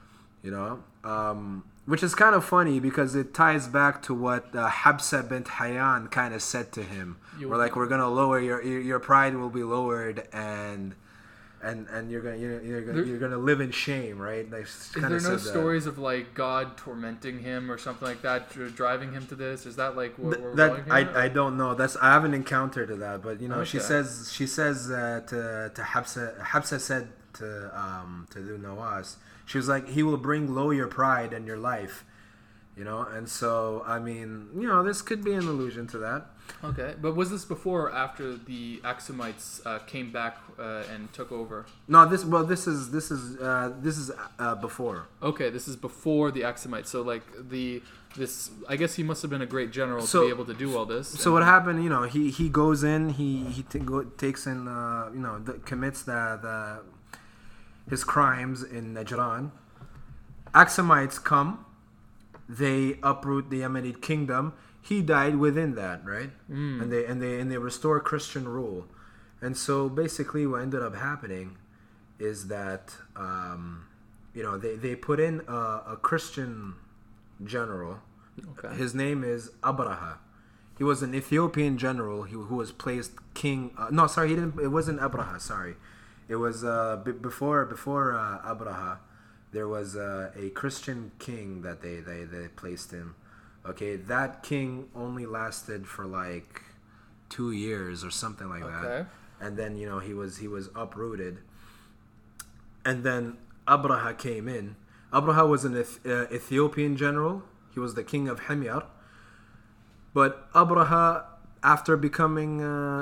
Which is kind of funny because it ties back to what Habsa bint Hayyan kind of said to him. We're gonna lower your pride will be lowered, and you're gonna live in shame, right? Is there no stories of like God tormenting him or something like that, driving him to this? Is that like what we're going here? I don't know. I haven't encountered that, but Okay. she says to Habsa said to Dhul Nawas, she was like, he will bring low your pride and your life, and so this could be an allusion to that. Okay, but was this before or after the Axumites came back and took over? No, this is before. Okay, this is before the Axumites. So like I guess he must have been a great general to be able to do all this. So what happened? He goes in, he takes in, commits his crimes in Najran. Axumites come, they uproot the Yemenite kingdom. He died within that, right? And they restore Christian rule. And so basically what ended up happening is that they put in a Christian general. Okay. His name is Abraha. He was an Ethiopian general who was placed king. It wasn't Abraha. Sorry, it was before Abraha. There was a Christian king that they placed him. Okay, that king only lasted for like 2 years or something like that, and then he was uprooted, and then Abraha came in. Abraha was an Ethiopian general. He was the king of Himyar, but Abraha, after becoming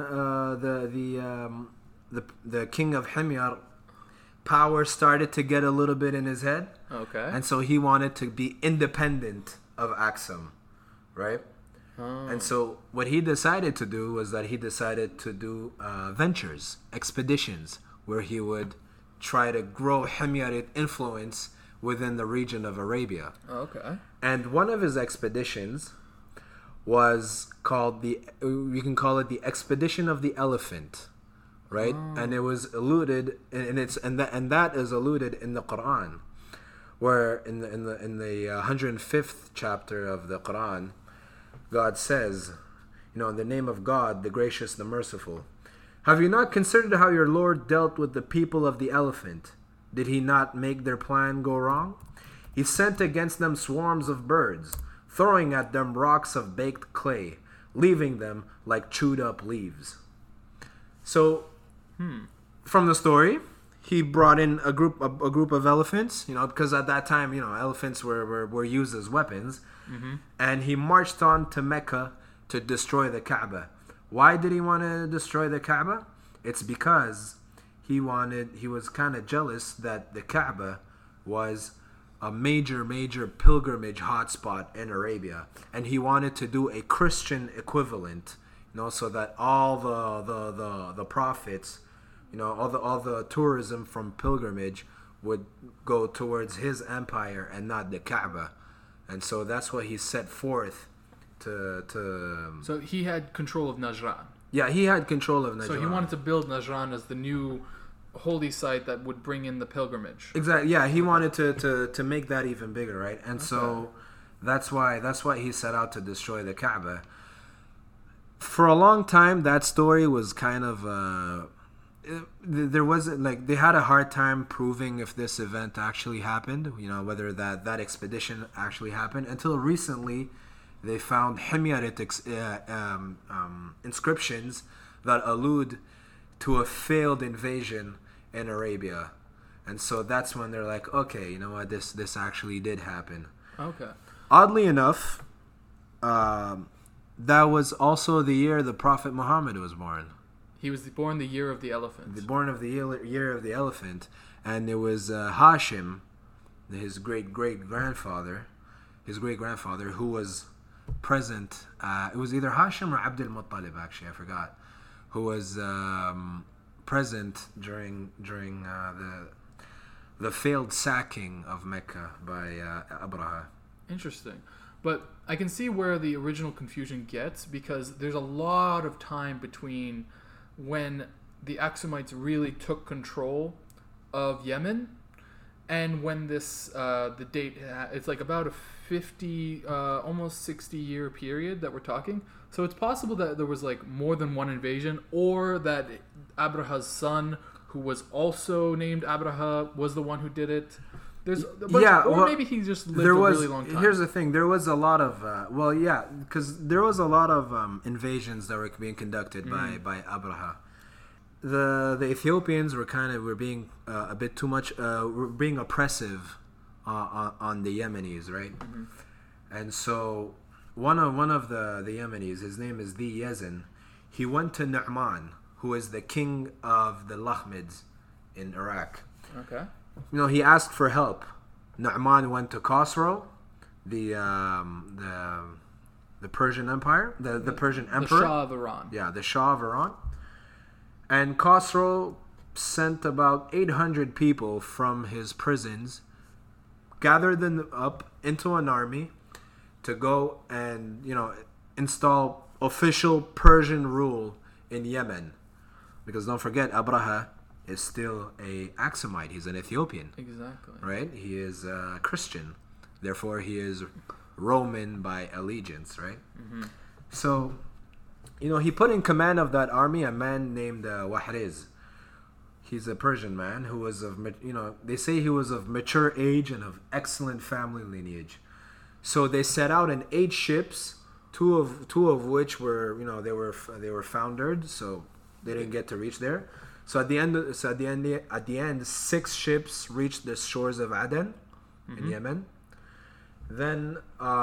the king of Himyar, power started to get a little bit in his head. Okay. And so he wanted to be independent of Axum, right? Oh. And so what he decided to do was that he decided to do ventures, expeditions, where he would try to grow Himyarite influence within the region of Arabia. Okay. And one of his expeditions was called you can call it the Expedition of the Elephant, right? Oh. And it was alluded, and that is alluded in the Quran, where in the 105th chapter of the Quran, God says, in the name of God, the gracious, the merciful, have you not considered how your Lord dealt with the people of the elephant? Did he not make their plan go wrong? He sent against them swarms of birds, throwing at them rocks of baked clay, leaving them like chewed up leaves. So, from the story, he brought in a group of elephants, because at that time, elephants were used as weapons, and he marched on to Mecca to destroy the Kaaba. Why did he want to destroy the Kaaba? It's because he was kind of jealous that the Kaaba was a major pilgrimage hotspot in Arabia, and he wanted to do a Christian equivalent, so that all the profits, all the tourism from pilgrimage would go towards his empire and not the Kaaba. And so that's what he set forth to So he had control of Najran. Yeah, he had control of Najran. So he wanted to build Najran as the new holy site that would bring in the pilgrimage. Exactly. Yeah, he wanted to make that even bigger, right? And so that's why he set out to destroy the Kaaba. For a long time, that story was kind of there wasn't, like, they had a hard time proving if this event actually happened, whether that expedition actually happened, until recently they found Himyarite inscriptions that allude to a failed invasion in Arabia. And so that's when they're like, okay, you know what, this actually did happen. Okay. Oddly enough, that was also the year the Prophet Muhammad was born. He was born the year of the elephant. Born of the year of the elephant. And it was Hashim, his great-grandfather, who was present. It was either Hashim or Abdul Muttalib, actually, I forgot, who was present during the failed sacking of Mecca by Abraha. Interesting. But I can see where the original confusion gets, because there's a lot of time between when the Axumites really took control of Yemen and when this the date, it's like about a 50 almost 60 year period that we're talking. So it's possible that there was like more than one invasion, or that Abraha's son, who was also named Abraha, was the one who did it. Maybe he just lived a really long time. Here's the thing: there was a lot of because there was a lot of invasions that were being conducted by Abraha. The Ethiopians were being a bit too much, were being oppressive on the Yemenis, right? Mm-hmm. And so one of the Yemenis, his name is Di Yazin, he went to Nu'man, who is the king of the Lahmids in Iraq. Okay. He asked for help. Nu'man went to Khosrow, the Persian Empire, the Persian Emperor. The Shah of Iran. Yeah, the Shah of Iran. And Khosrow sent about 800 people from his prisons, gathered them up into an army to go and, install official Persian rule in Yemen. Because don't forget, Abraha is still a Axumite. He's an Ethiopian. Exactly. Right? He is a Christian. Therefore, he is Roman by allegiance, right? Mm-hmm. So, he put in command of that army a man named Wahriz. He's a Persian man who was they say he was of mature age and of excellent family lineage. So they set out in 8 ships, two of which were, they were foundered, so they didn't get to reach there. So at the end, 6 ships reached the shores of Aden in Yemen. Then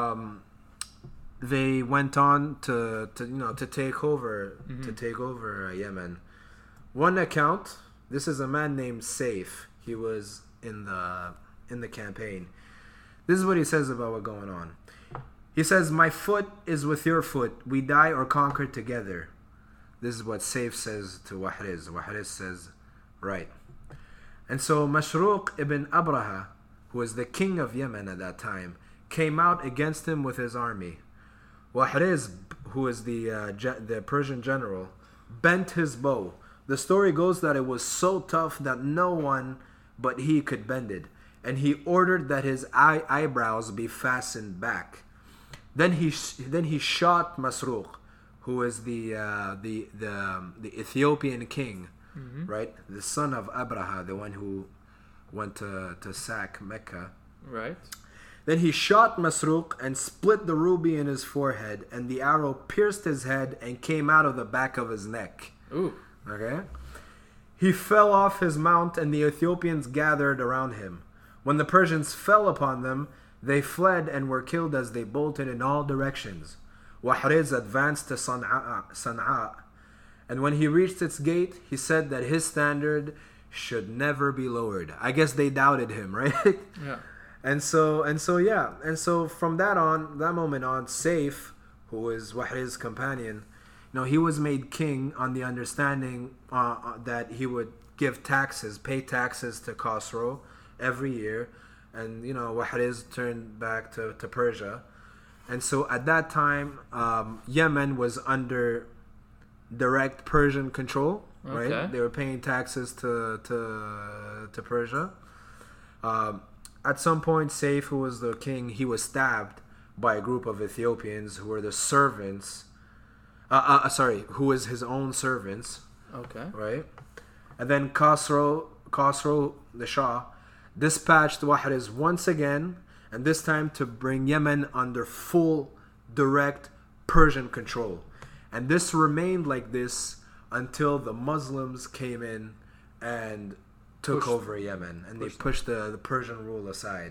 they went on to take over Yemen. One account. This is a man named Saif. He was in the campaign. This is what he says about what's going on. He says, "My foot is with your foot. We die or conquer together." This is what Saif says to Wahriz. Wahriz says, right. And so Mashruq ibn Abraha, who was the king of Yemen at that time, came out against him with his army. Wahriz, who is the Persian general, bent his bow. The story goes that it was so tough that no one but he could bend it. And he ordered that his eyebrows be fastened back. Then he shot Masruq, who is the Ethiopian king, right? The son of Abraha, the one who went to sack Mecca. Right. Then he shot Masruq and split the ruby in his forehead, and the arrow pierced his head and came out of the back of his neck. Ooh. Okay? He fell off his mount, and the Ethiopians gathered around him. When the Persians fell upon them, they fled and were killed as they bolted in all directions. Wahriz advanced to Sana'a, and when he reached its gate, he said that his standard should never be lowered. I guess they doubted him, right? Yeah. And so from that moment on, Saif, who is Wahriz's companion, he was made king on the understanding that he would pay taxes to Khosrow every year, and Wahriz turned back to Persia, and so at that time, Yemen was under direct Persian control. Right, Okay. they were paying taxes to Persia. At some point, Saif, who was the king, he was stabbed by a group of Ethiopians who were the servants. Who was his own servants. Okay. Right, and then Khosrow, the Shah, dispatched Wahriz once again, and this time to bring Yemen under full, direct Persian control. And this remained like this until the Muslims came in and took over Yemen, and they pushed the Persian rule aside.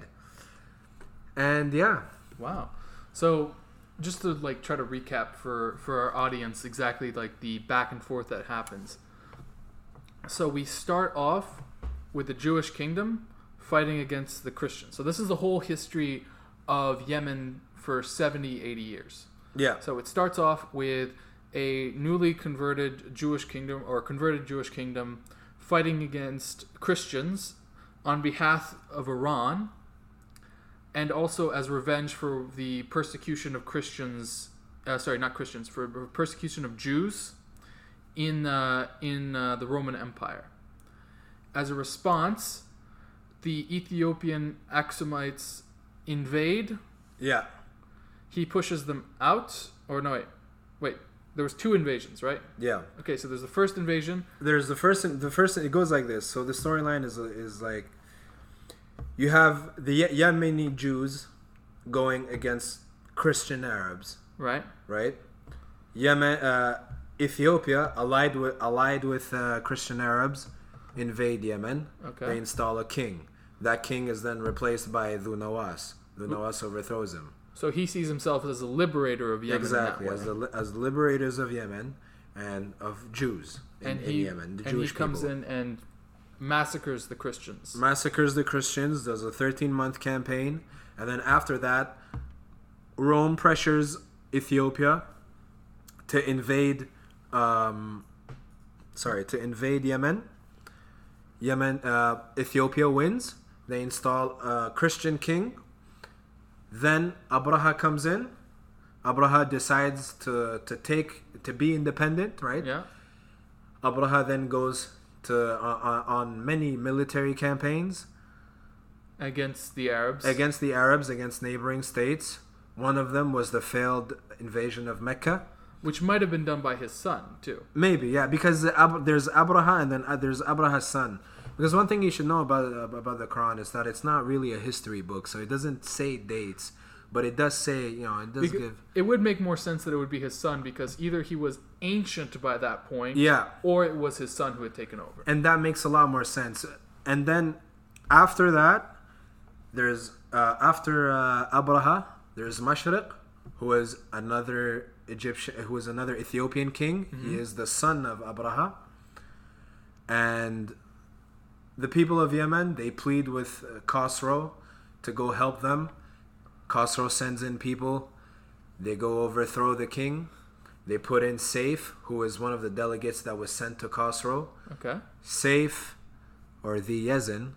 And yeah. Wow. So just to try to recap for our audience exactly the back and forth that happens. So we start off with the Jewish kingdom fighting against the Christians. So this is the whole history of Yemen for 70, 80 years. Yeah. So it starts off with a newly converted Jewish kingdom, or converted Jewish kingdom, fighting against Christians on behalf of Iran, and also as revenge for the persecution of Christians. For persecution of Jews in the Roman Empire. As a response, the Ethiopian Axumites invade. Yeah. He pushes them out. Or no, wait. There was 2 invasions, right? Yeah. Okay, so there's the first invasion. There's the first. It goes like this. So the storyline is like, you have the Yemeni Jews going against Christian Arabs. Right. Right. Ethiopia allied with Christian Arabs, invade Yemen. Okay. They install a king. That king is then replaced by Dhu Nawas. Dhu Nawas overthrows him. So he sees himself as a liberator of Yemen. Exactly, in that way. as liberators of Yemen and of Jews in Yemen, the Jewish he comes people. in and massacres the Christians. Massacres the Christians, does a 13-month campaign, and then after that, Rome pressures Ethiopia to invade Yemen. Ethiopia wins. They install a Christian king. Then Abraha comes in. Abraha decides to be independent, right? Yeah. Abraha then goes on many military campaigns Against the Arabs. Against neighboring states. One of them was the failed invasion of Mecca. Which might have been done by his son, too. Maybe, yeah, because there's Abraha and then there's Abraha's son. Because one thing you should know about the Quran is that it's not really a history book, so it doesn't say dates, but it does say, give... It would make more sense that it would be his son, because either he was ancient by that point, yeah, or it was his son who had taken over. And that makes a lot more sense. And then after that, there's after Abraha, there's Mashriq, who is another Ethiopian king. Mm-hmm. He is the son of Abraha. And the people of Yemen, they plead with Khosrow to go help them. Khosrow sends in people. They go overthrow the king. They put in Saif, who is one of the delegates that was sent to Khosrow. Okay. Saif, or the Yezin,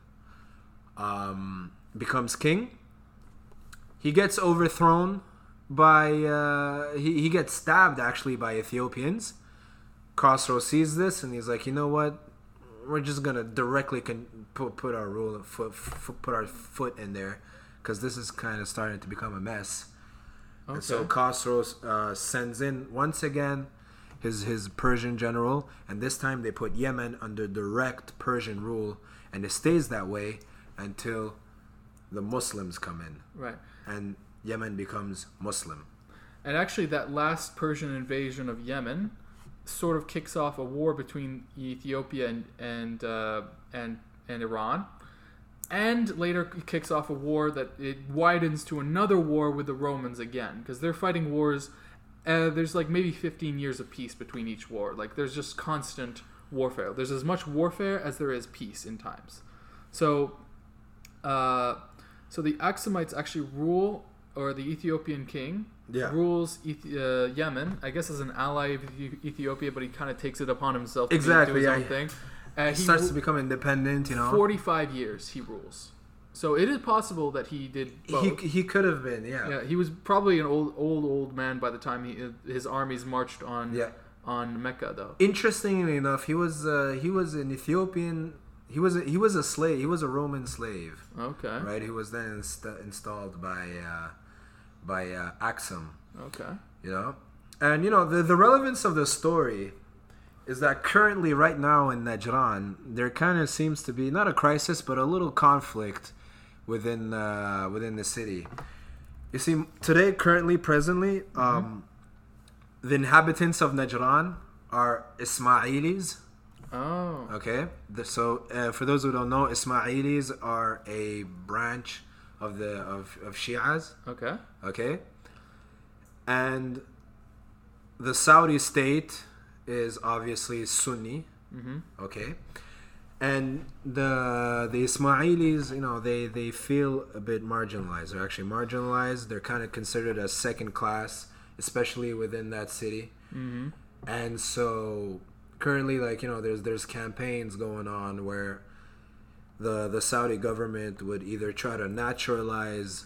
becomes king. He gets overthrown by... he gets stabbed, actually, by Ethiopians. Khosrow sees this, and he's like, you know what? We're just gonna directly put our foot in there, because this is kind of starting to become a mess. Okay. And so Khosrow sends in once again his Persian general, and this time they put Yemen under direct Persian rule, and it stays that way until the Muslims come in. Right. And Yemen becomes Muslim. And actually, that last Persian invasion of Yemen sort of kicks off a war between Ethiopia and Iran, and later kicks off a war that it widens to another war with the Romans again, because they're fighting wars there's like maybe 15 years of peace between each war. Like there's just constant warfare. There's as much warfare as there is peace in times. So, so the Aksamites actually rule, or the Ethiopian king rules Yemen, I guess as an ally of Ethiopia, but he kind of takes it upon himself to do his own thing. He starts to become independent, 45 years he rules. So it is possible that he did both. He could have been, Yeah, he was probably an old man by the time his armies marched on Mecca, though. Interestingly enough, he was an Ethiopian. He was a slave. He was a Roman slave. Okay. Right. He was then installed by Aksum. Okay. And the relevance of the story is that currently, right now in Najran, there kind of seems to be not a crisis, but a little conflict within the city. You see, today, currently, presently, the inhabitants of Najran are Ismailis. Oh. Okay. So for those who don't know, Ismailis are a branch of Shias. Okay. Okay. And the Saudi state is obviously Sunni. Okay. And the Ismailis, they feel a bit marginalized. They're actually marginalized. They're kind of considered as second class, especially within that city. And so currently, there's campaigns going on where the Saudi government would either try to naturalize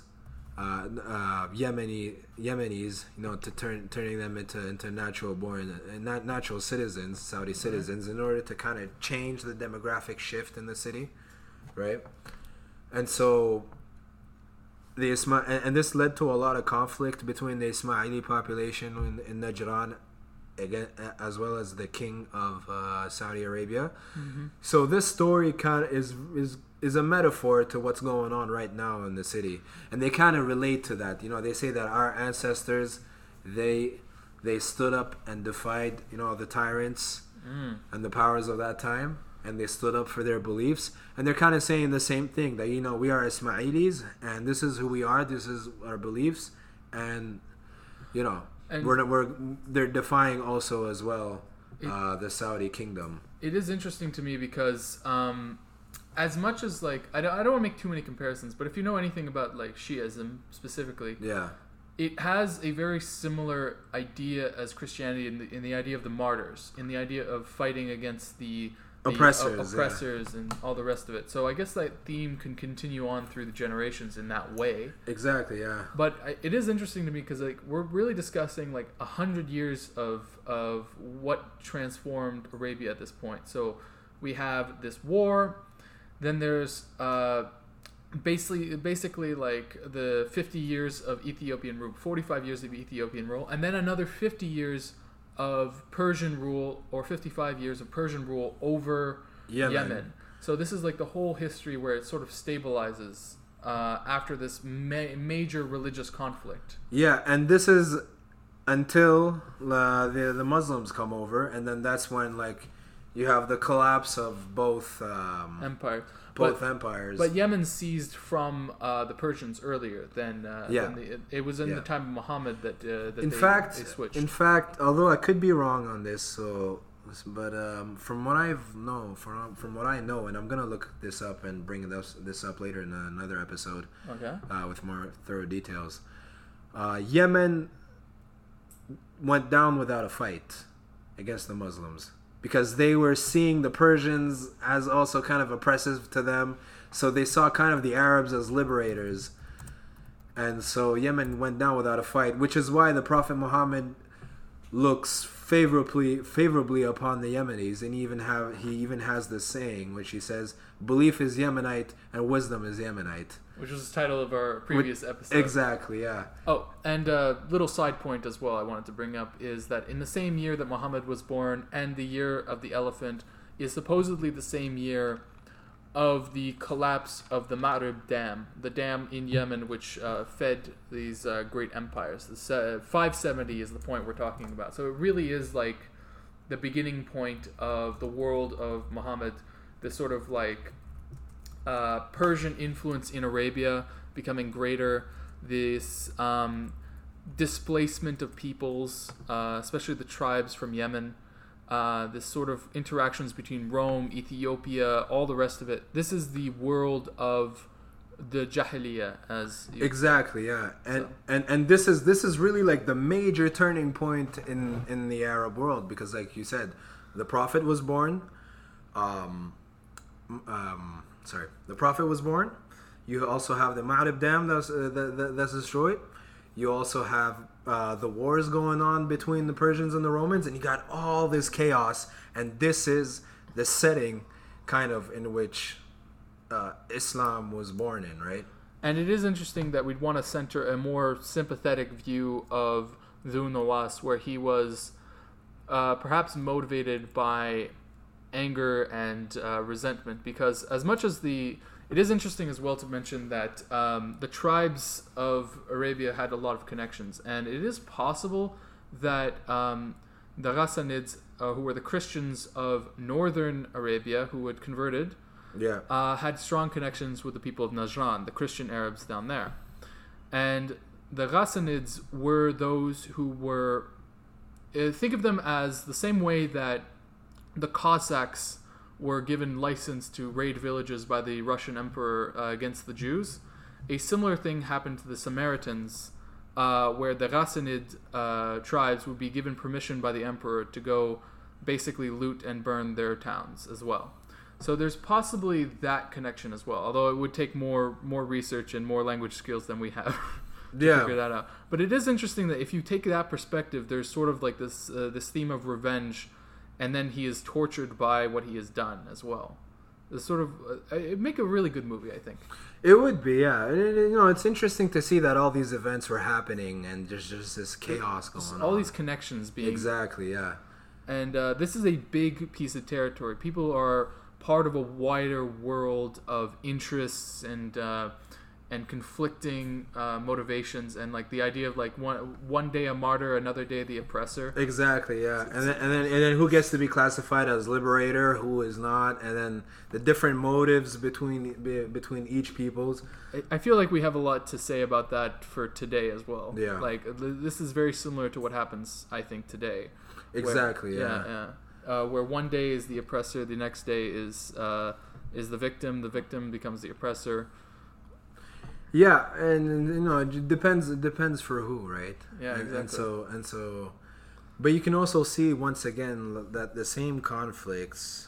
Yemenis, to turning them into natural citizens, Saudi citizens, in order to kind of change the demographic shift in the city, right? And so and this led to a lot of conflict between the Ismaili population in Najran, again, as well as the king of Saudi Arabia. So this story kind of is a metaphor to what's going on right now in the city, and they kind of relate to that. They say that our ancestors, they stood up and defied the tyrants and the powers of that time, and they stood up for their beliefs, and they're kind of saying the same thing, that we are Ismailis, and this is who we are, this is our beliefs, and they're defying also as well the Saudi kingdom. It is interesting to me because as much as I don't want to make too many comparisons, but if you know anything about Shiism specifically, it has a very similar idea as Christianity in the idea of the martyrs, in the idea of fighting against the oppressors and all the rest of it. So I guess that theme can continue on through the generations in that way. Exactly, yeah. But it is interesting to me because we're really discussing 100 years of what transformed Arabia at this point. So we have this war, then there's basically the 50 years of Ethiopian rule, 45 years of Ethiopian rule, and then another 50 years of Persian rule, or 55 years of Persian rule over Yemen. So this is the whole history where it sort of stabilizes after this major religious conflict. Yeah, and this is until the Muslims come over, and then that's when you have the collapse of both empires. But Yemen seized from the Persians earlier than it was in the time of Muhammad that they switched. In fact, although I could be wrong on this, but from what I know, and I'm gonna look this up and bring this up later in another episode, with more thorough details. Yemen went down without a fight against the Muslims, because they were seeing the Persians as also kind of oppressive to them. So they saw kind of the Arabs as liberators. And so Yemen went down without a fight, which is why the Prophet Muhammad looks favorably upon the Yemenis. And he even has this saying, which he says, belief is Yemenite and wisdom is Yemenite. Which was the title of our previous episode. Exactly, yeah. Oh, and a little side point as well I wanted to bring up is that in the same year that Muhammad was born, and the year of the elephant is supposedly the same year of the collapse of the Ma'rib Dam, the dam in Yemen which fed these great empires. The 570 is the point we're talking about. So it really is the beginning point of the world of Muhammad, this sort of Persian influence in Arabia becoming greater, this displacement of peoples, especially the tribes from Yemen. This sort of interactions between Rome, Ethiopia, all the rest of it. This is the world of the Jahiliyyah, as exactly, yeah, and this is really like the major turning point in the Arab world, because like you said, the Prophet was born. The Prophet was born. You also have the Ma'rib Dam that's destroyed. You also have the wars going on between the Persians and the Romans, and you got all this chaos. And this is the setting, kind of, in which Islam was born in, right? And it is interesting that we'd want to center a more sympathetic view of Dhu Nawas, where he was perhaps motivated by anger and resentment, because as much as it is interesting as well to mention that the tribes of Arabia had a lot of connections, and it is possible that the Ghassanids, who were the Christians of northern Arabia who had converted, had strong connections with the people of Najran, the Christian Arabs down there. And the Ghassanids were those who were, think of them as the same way that the Cossacks were given license to raid villages by the Russian emperor against the Jews. A similar thing happened to the Samaritans, where the Ghassanid tribes would be given permission by the emperor to go basically loot and burn their towns as well. So there's possibly that connection as well, although it would take more research and more language skills than we have to figure that out. But it is interesting that if you take that perspective, there's sort of like this theme of revenge, and then he is tortured by what he has done as well. It's sort of it'd make a really good movie, I think. It would be, yeah. It's interesting to see that all these events were happening and there's just this chaos going on. All these connections being exactly, yeah. And this is a big piece of territory. People are part of a wider world of interests and conflicting motivations, and like the idea of like one day a martyr, another day the oppressor. Exactly, yeah. And then who gets to be classified as liberator, who is not, and then the different motives between each peoples. I feel like we have a lot to say about that for today as well. Yeah. Like this is very similar to what happens, I think, today. Exactly, Where one day is the oppressor, the next day is the victim. The victim becomes the oppressor. Yeah, and it depends for who, right? Yeah, exactly. And so, but you can also see once again that the same conflicts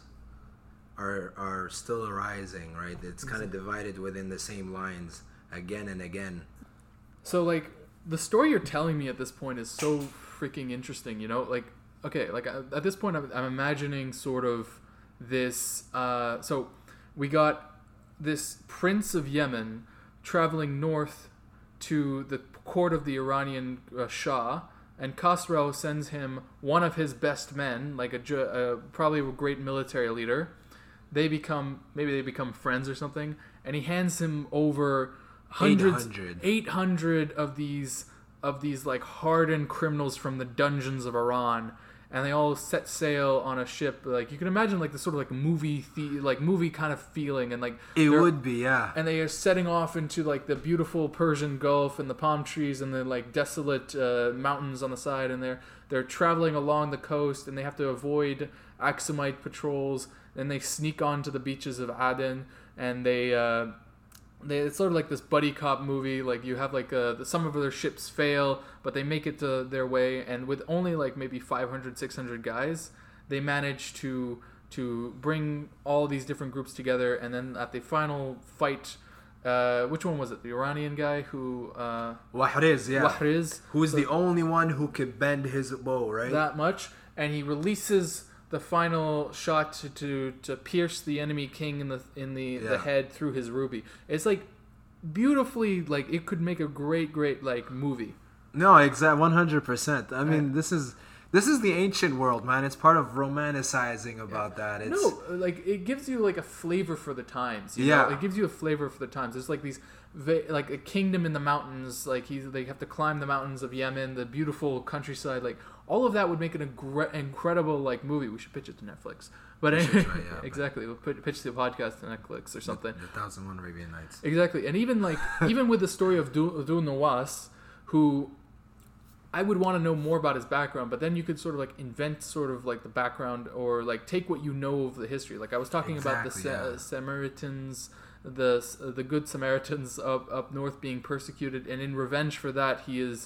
are still arising, right? It's kind of divided within the same lines again and again. So like the story you're telling me at this point is so freaking interesting, like. Okay, like at this point, I'm imagining sort of this. So we got this prince of Yemen traveling north to the court of the Iranian Shah, and Khosrow sends him one of his best men, like probably a great military leader. Maybe they become friends or something, and he hands him over 800 of these like hardened criminals from the dungeons of Iran. And they all set sail on a ship. Like you can imagine, like the sort of like movie kind of feeling, and like it would be, yeah. And they are setting off into like the beautiful Persian Gulf and the palm trees and the like desolate mountains on the side. And they're traveling along the coast, and they have to avoid Aksumite patrols. Then they sneak onto the beaches of Aden, and it's sort of like this buddy cop movie. Like you have like some of their ships fail, but they make it to their way, and with only like maybe 500, 600 guys, they manage to bring all these different groups together. And then at the final fight, which one was it? The Iranian guy who Wahriz, yeah. Wahriz, who is the only one who could bend his bow, right? That much, and he releases the final shot to pierce the enemy king in the head through his ruby. It's like beautifully, like it could make a great like movie. No, exactly, 100%. I mean, this is the ancient world, man. It's part of romanticizing about that. Like it gives you like a flavor for the times. You know? It gives you a flavor for the times. There's like these like a kingdom in the mountains. Like they have to climb the mountains of Yemen, the beautiful countryside. Like all of that would make an incredible like movie. We should pitch it to Netflix. But anyway, exactly, we'll pitch the podcast to Netflix or something. The 1001 Arabian Nights. Exactly, and even with the story of Dhu Nawas, who I would want to know more about his background, but then you could sort of like invent sort of like the background or like take what you know of the history. Like I was talking about the Samaritans, the Good Samaritans up north being persecuted, and in revenge for that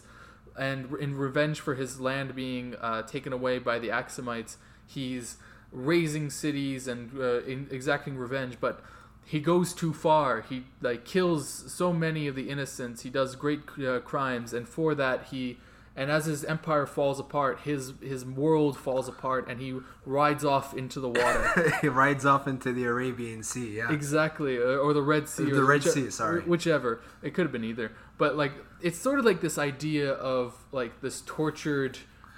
in revenge for his land being taken away by the Axumites, he's razing cities and exacting revenge, but he goes too far. He like kills so many of the innocents. He does great crimes, and for that and as his empire falls apart, his world falls apart, and he rides off into the water. He rides off into the Arabian Sea, yeah. Exactly, or the Red Sea. The Red Sea, sorry. Whichever. It could have been either. But, like, it's sort of like this idea of, like, this tortured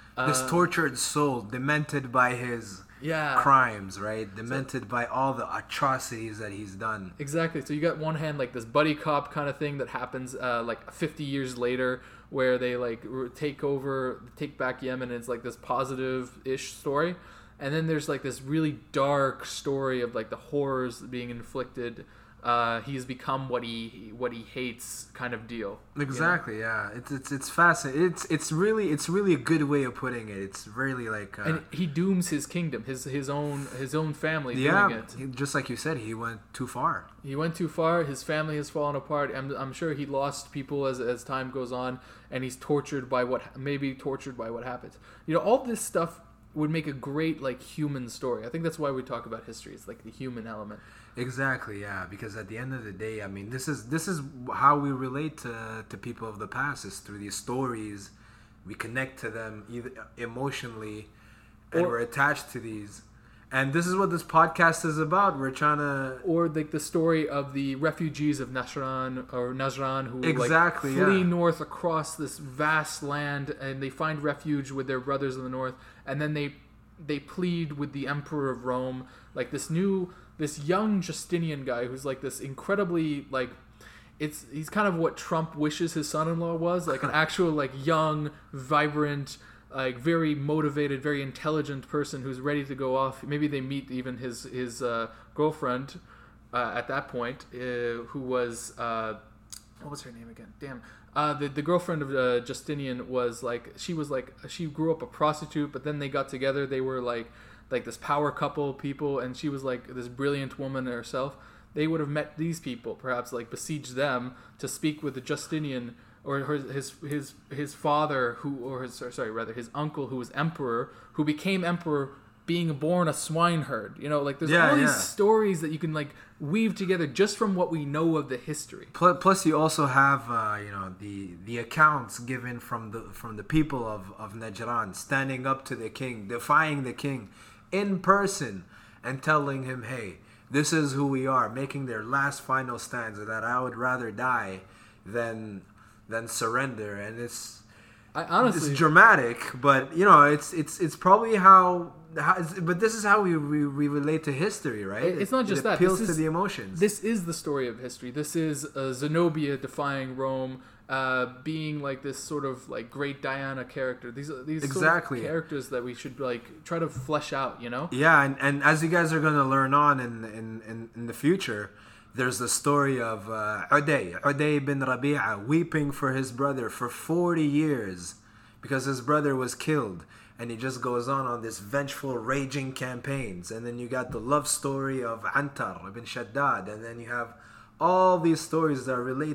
soul, demented by his crimes, right? Demented by all the atrocities that he's done. Exactly. So you got one hand, like, this buddy cop kind of thing that happens, like, 50 years later, where they like take back Yemen, and it's like this positive-ish story, and then there's like this really dark story of like the horrors being inflicted. He's become what he hates, kind of deal. Exactly, you know? Yeah. It's fascinating. It's really a good way of putting it. It's really like and he dooms his kingdom, his own family. Yeah, doing it. Just like you said, he went too far. He went too far. His family has fallen apart. I'm sure he lost people as time goes on, and he's tortured by what happens. You know, all this stuff would make a great like human story. I think that's why we talk about history. It's like the human element. Exactly, yeah. Because at the end of the day, I mean, this is how we relate to people of the past, is through these stories. We connect to them either emotionally, and we're attached to these. And this is what this podcast is about. We're trying to... Or like the story of the refugees of Najran who exactly, like flee north across this vast land, and they find refuge with their brothers in the north, and then they plead with the Emperor of Rome, like this young Justinian guy who's like this incredibly like... He's kind of what Trump wishes his son-in-law was, like an actual like young, vibrant... like very motivated, very intelligent person who's ready to go off. Maybe they meet even his girlfriend at that point, who was what was her name again? Damn. The girlfriend of Justinian was like she grew up a prostitute, but then they got together. They were like this power couple people, and she was like this brilliant woman herself. They would have met these people, perhaps like besieged them to speak with the Justinian. Or his father, his uncle, who was emperor, who became emperor, being born a swineherd. You know, like there's all these stories that you can like weave together just from what we know of the history. Plus, you also have the accounts given from the people of Najran standing up to the king, defying the king in person, and telling him, "Hey, this is who we are," making their last final stands, that I would rather die than surrender. And it's dramatic, but you know, it's probably but this is how we relate to history, right? It's not just that. It appeals to the emotions. This is the story of history. This is Zenobia defying Rome, being like this sort of like great Diana character. These exactly sort of characters that we should like try to flesh out, you know? Yeah, and as you guys are going to learn on in the future, there's the story of Uday bin Rabi'a weeping for his brother for 40 years because his brother was killed. And he just goes on this vengeful, raging campaigns. And then you got the love story of Antar ibn Shaddad. And then you have all these stories that relate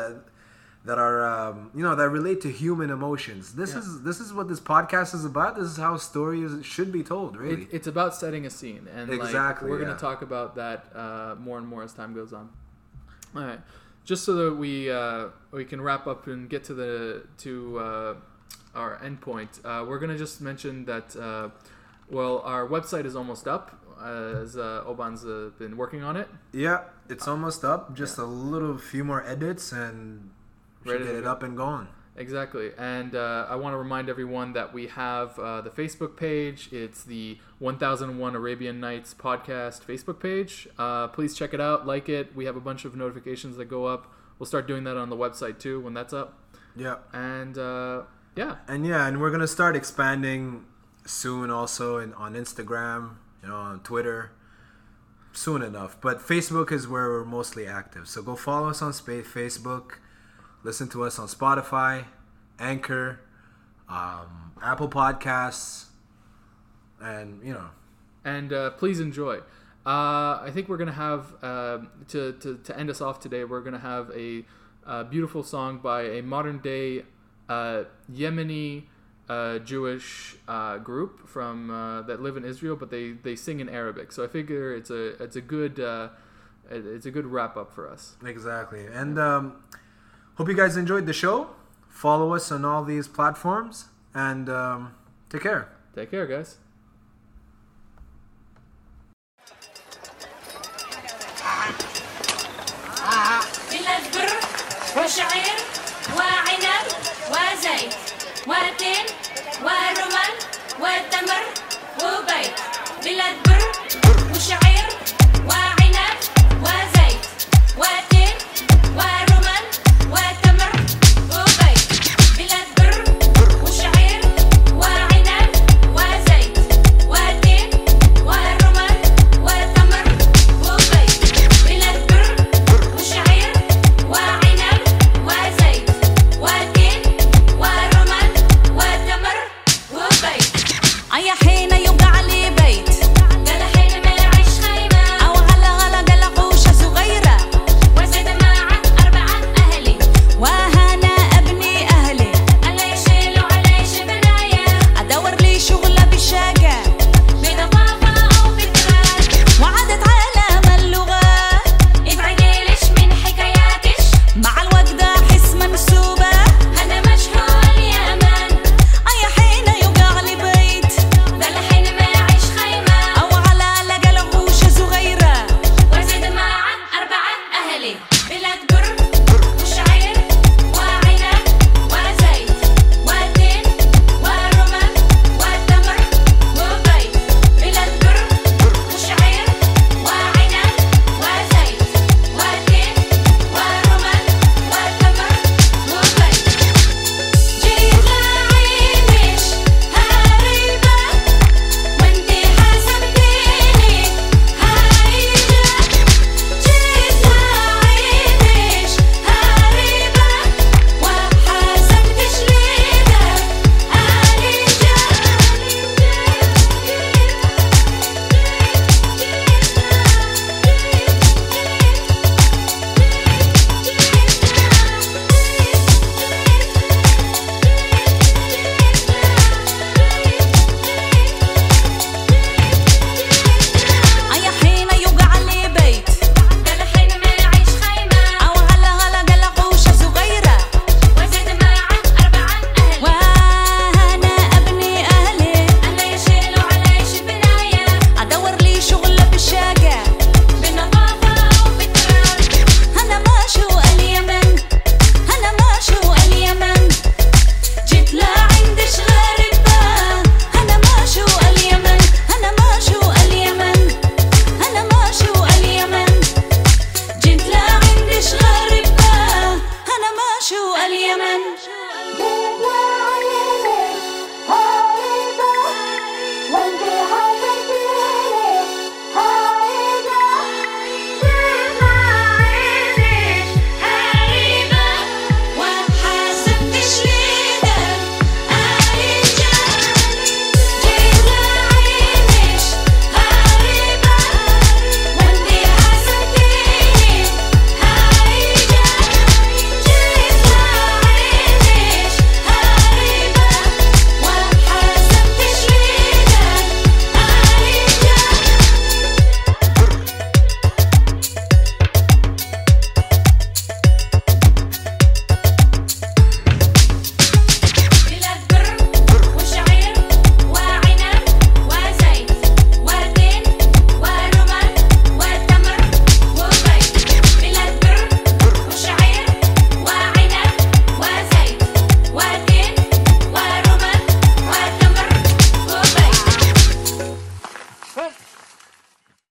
that relate to human emotions. This is what this podcast is about. This is how stories should be told, really. It's about setting a scene, and exactly, we're going to talk about that more and more as time goes on. All right, just so that we can wrap up and get to our end point. We're going to just mention that our website is almost up. As Oban's been working on it. Yeah, it's almost up. Just a few more edits and get it up and going. Exactly. And I want to remind everyone that we have the Facebook page. It's the 1001 Arabian Nights podcast Facebook page. Please check it out. Like it. We have a bunch of notifications that go up. We'll start doing that on the website too when that's up. Yeah. And And we're going to start expanding soon also on Instagram, on Twitter. Soon enough. But Facebook is where we're mostly active. So go follow us on Facebook. Listen to us on Spotify, Anchor, Apple Podcasts, and And please enjoy. I think we're gonna have to end us off today. We're gonna have a beautiful song by a modern day Yemeni Jewish group from that live in Israel, but they sing in Arabic. So I figure it's a good wrap up for us. Exactly. And hope you guys enjoyed the show. Follow us on all these platforms, and take care. Take care, guys. وشعير وعنب وزيت وتين ورمان وتمر وبيت بلاد بر وشعير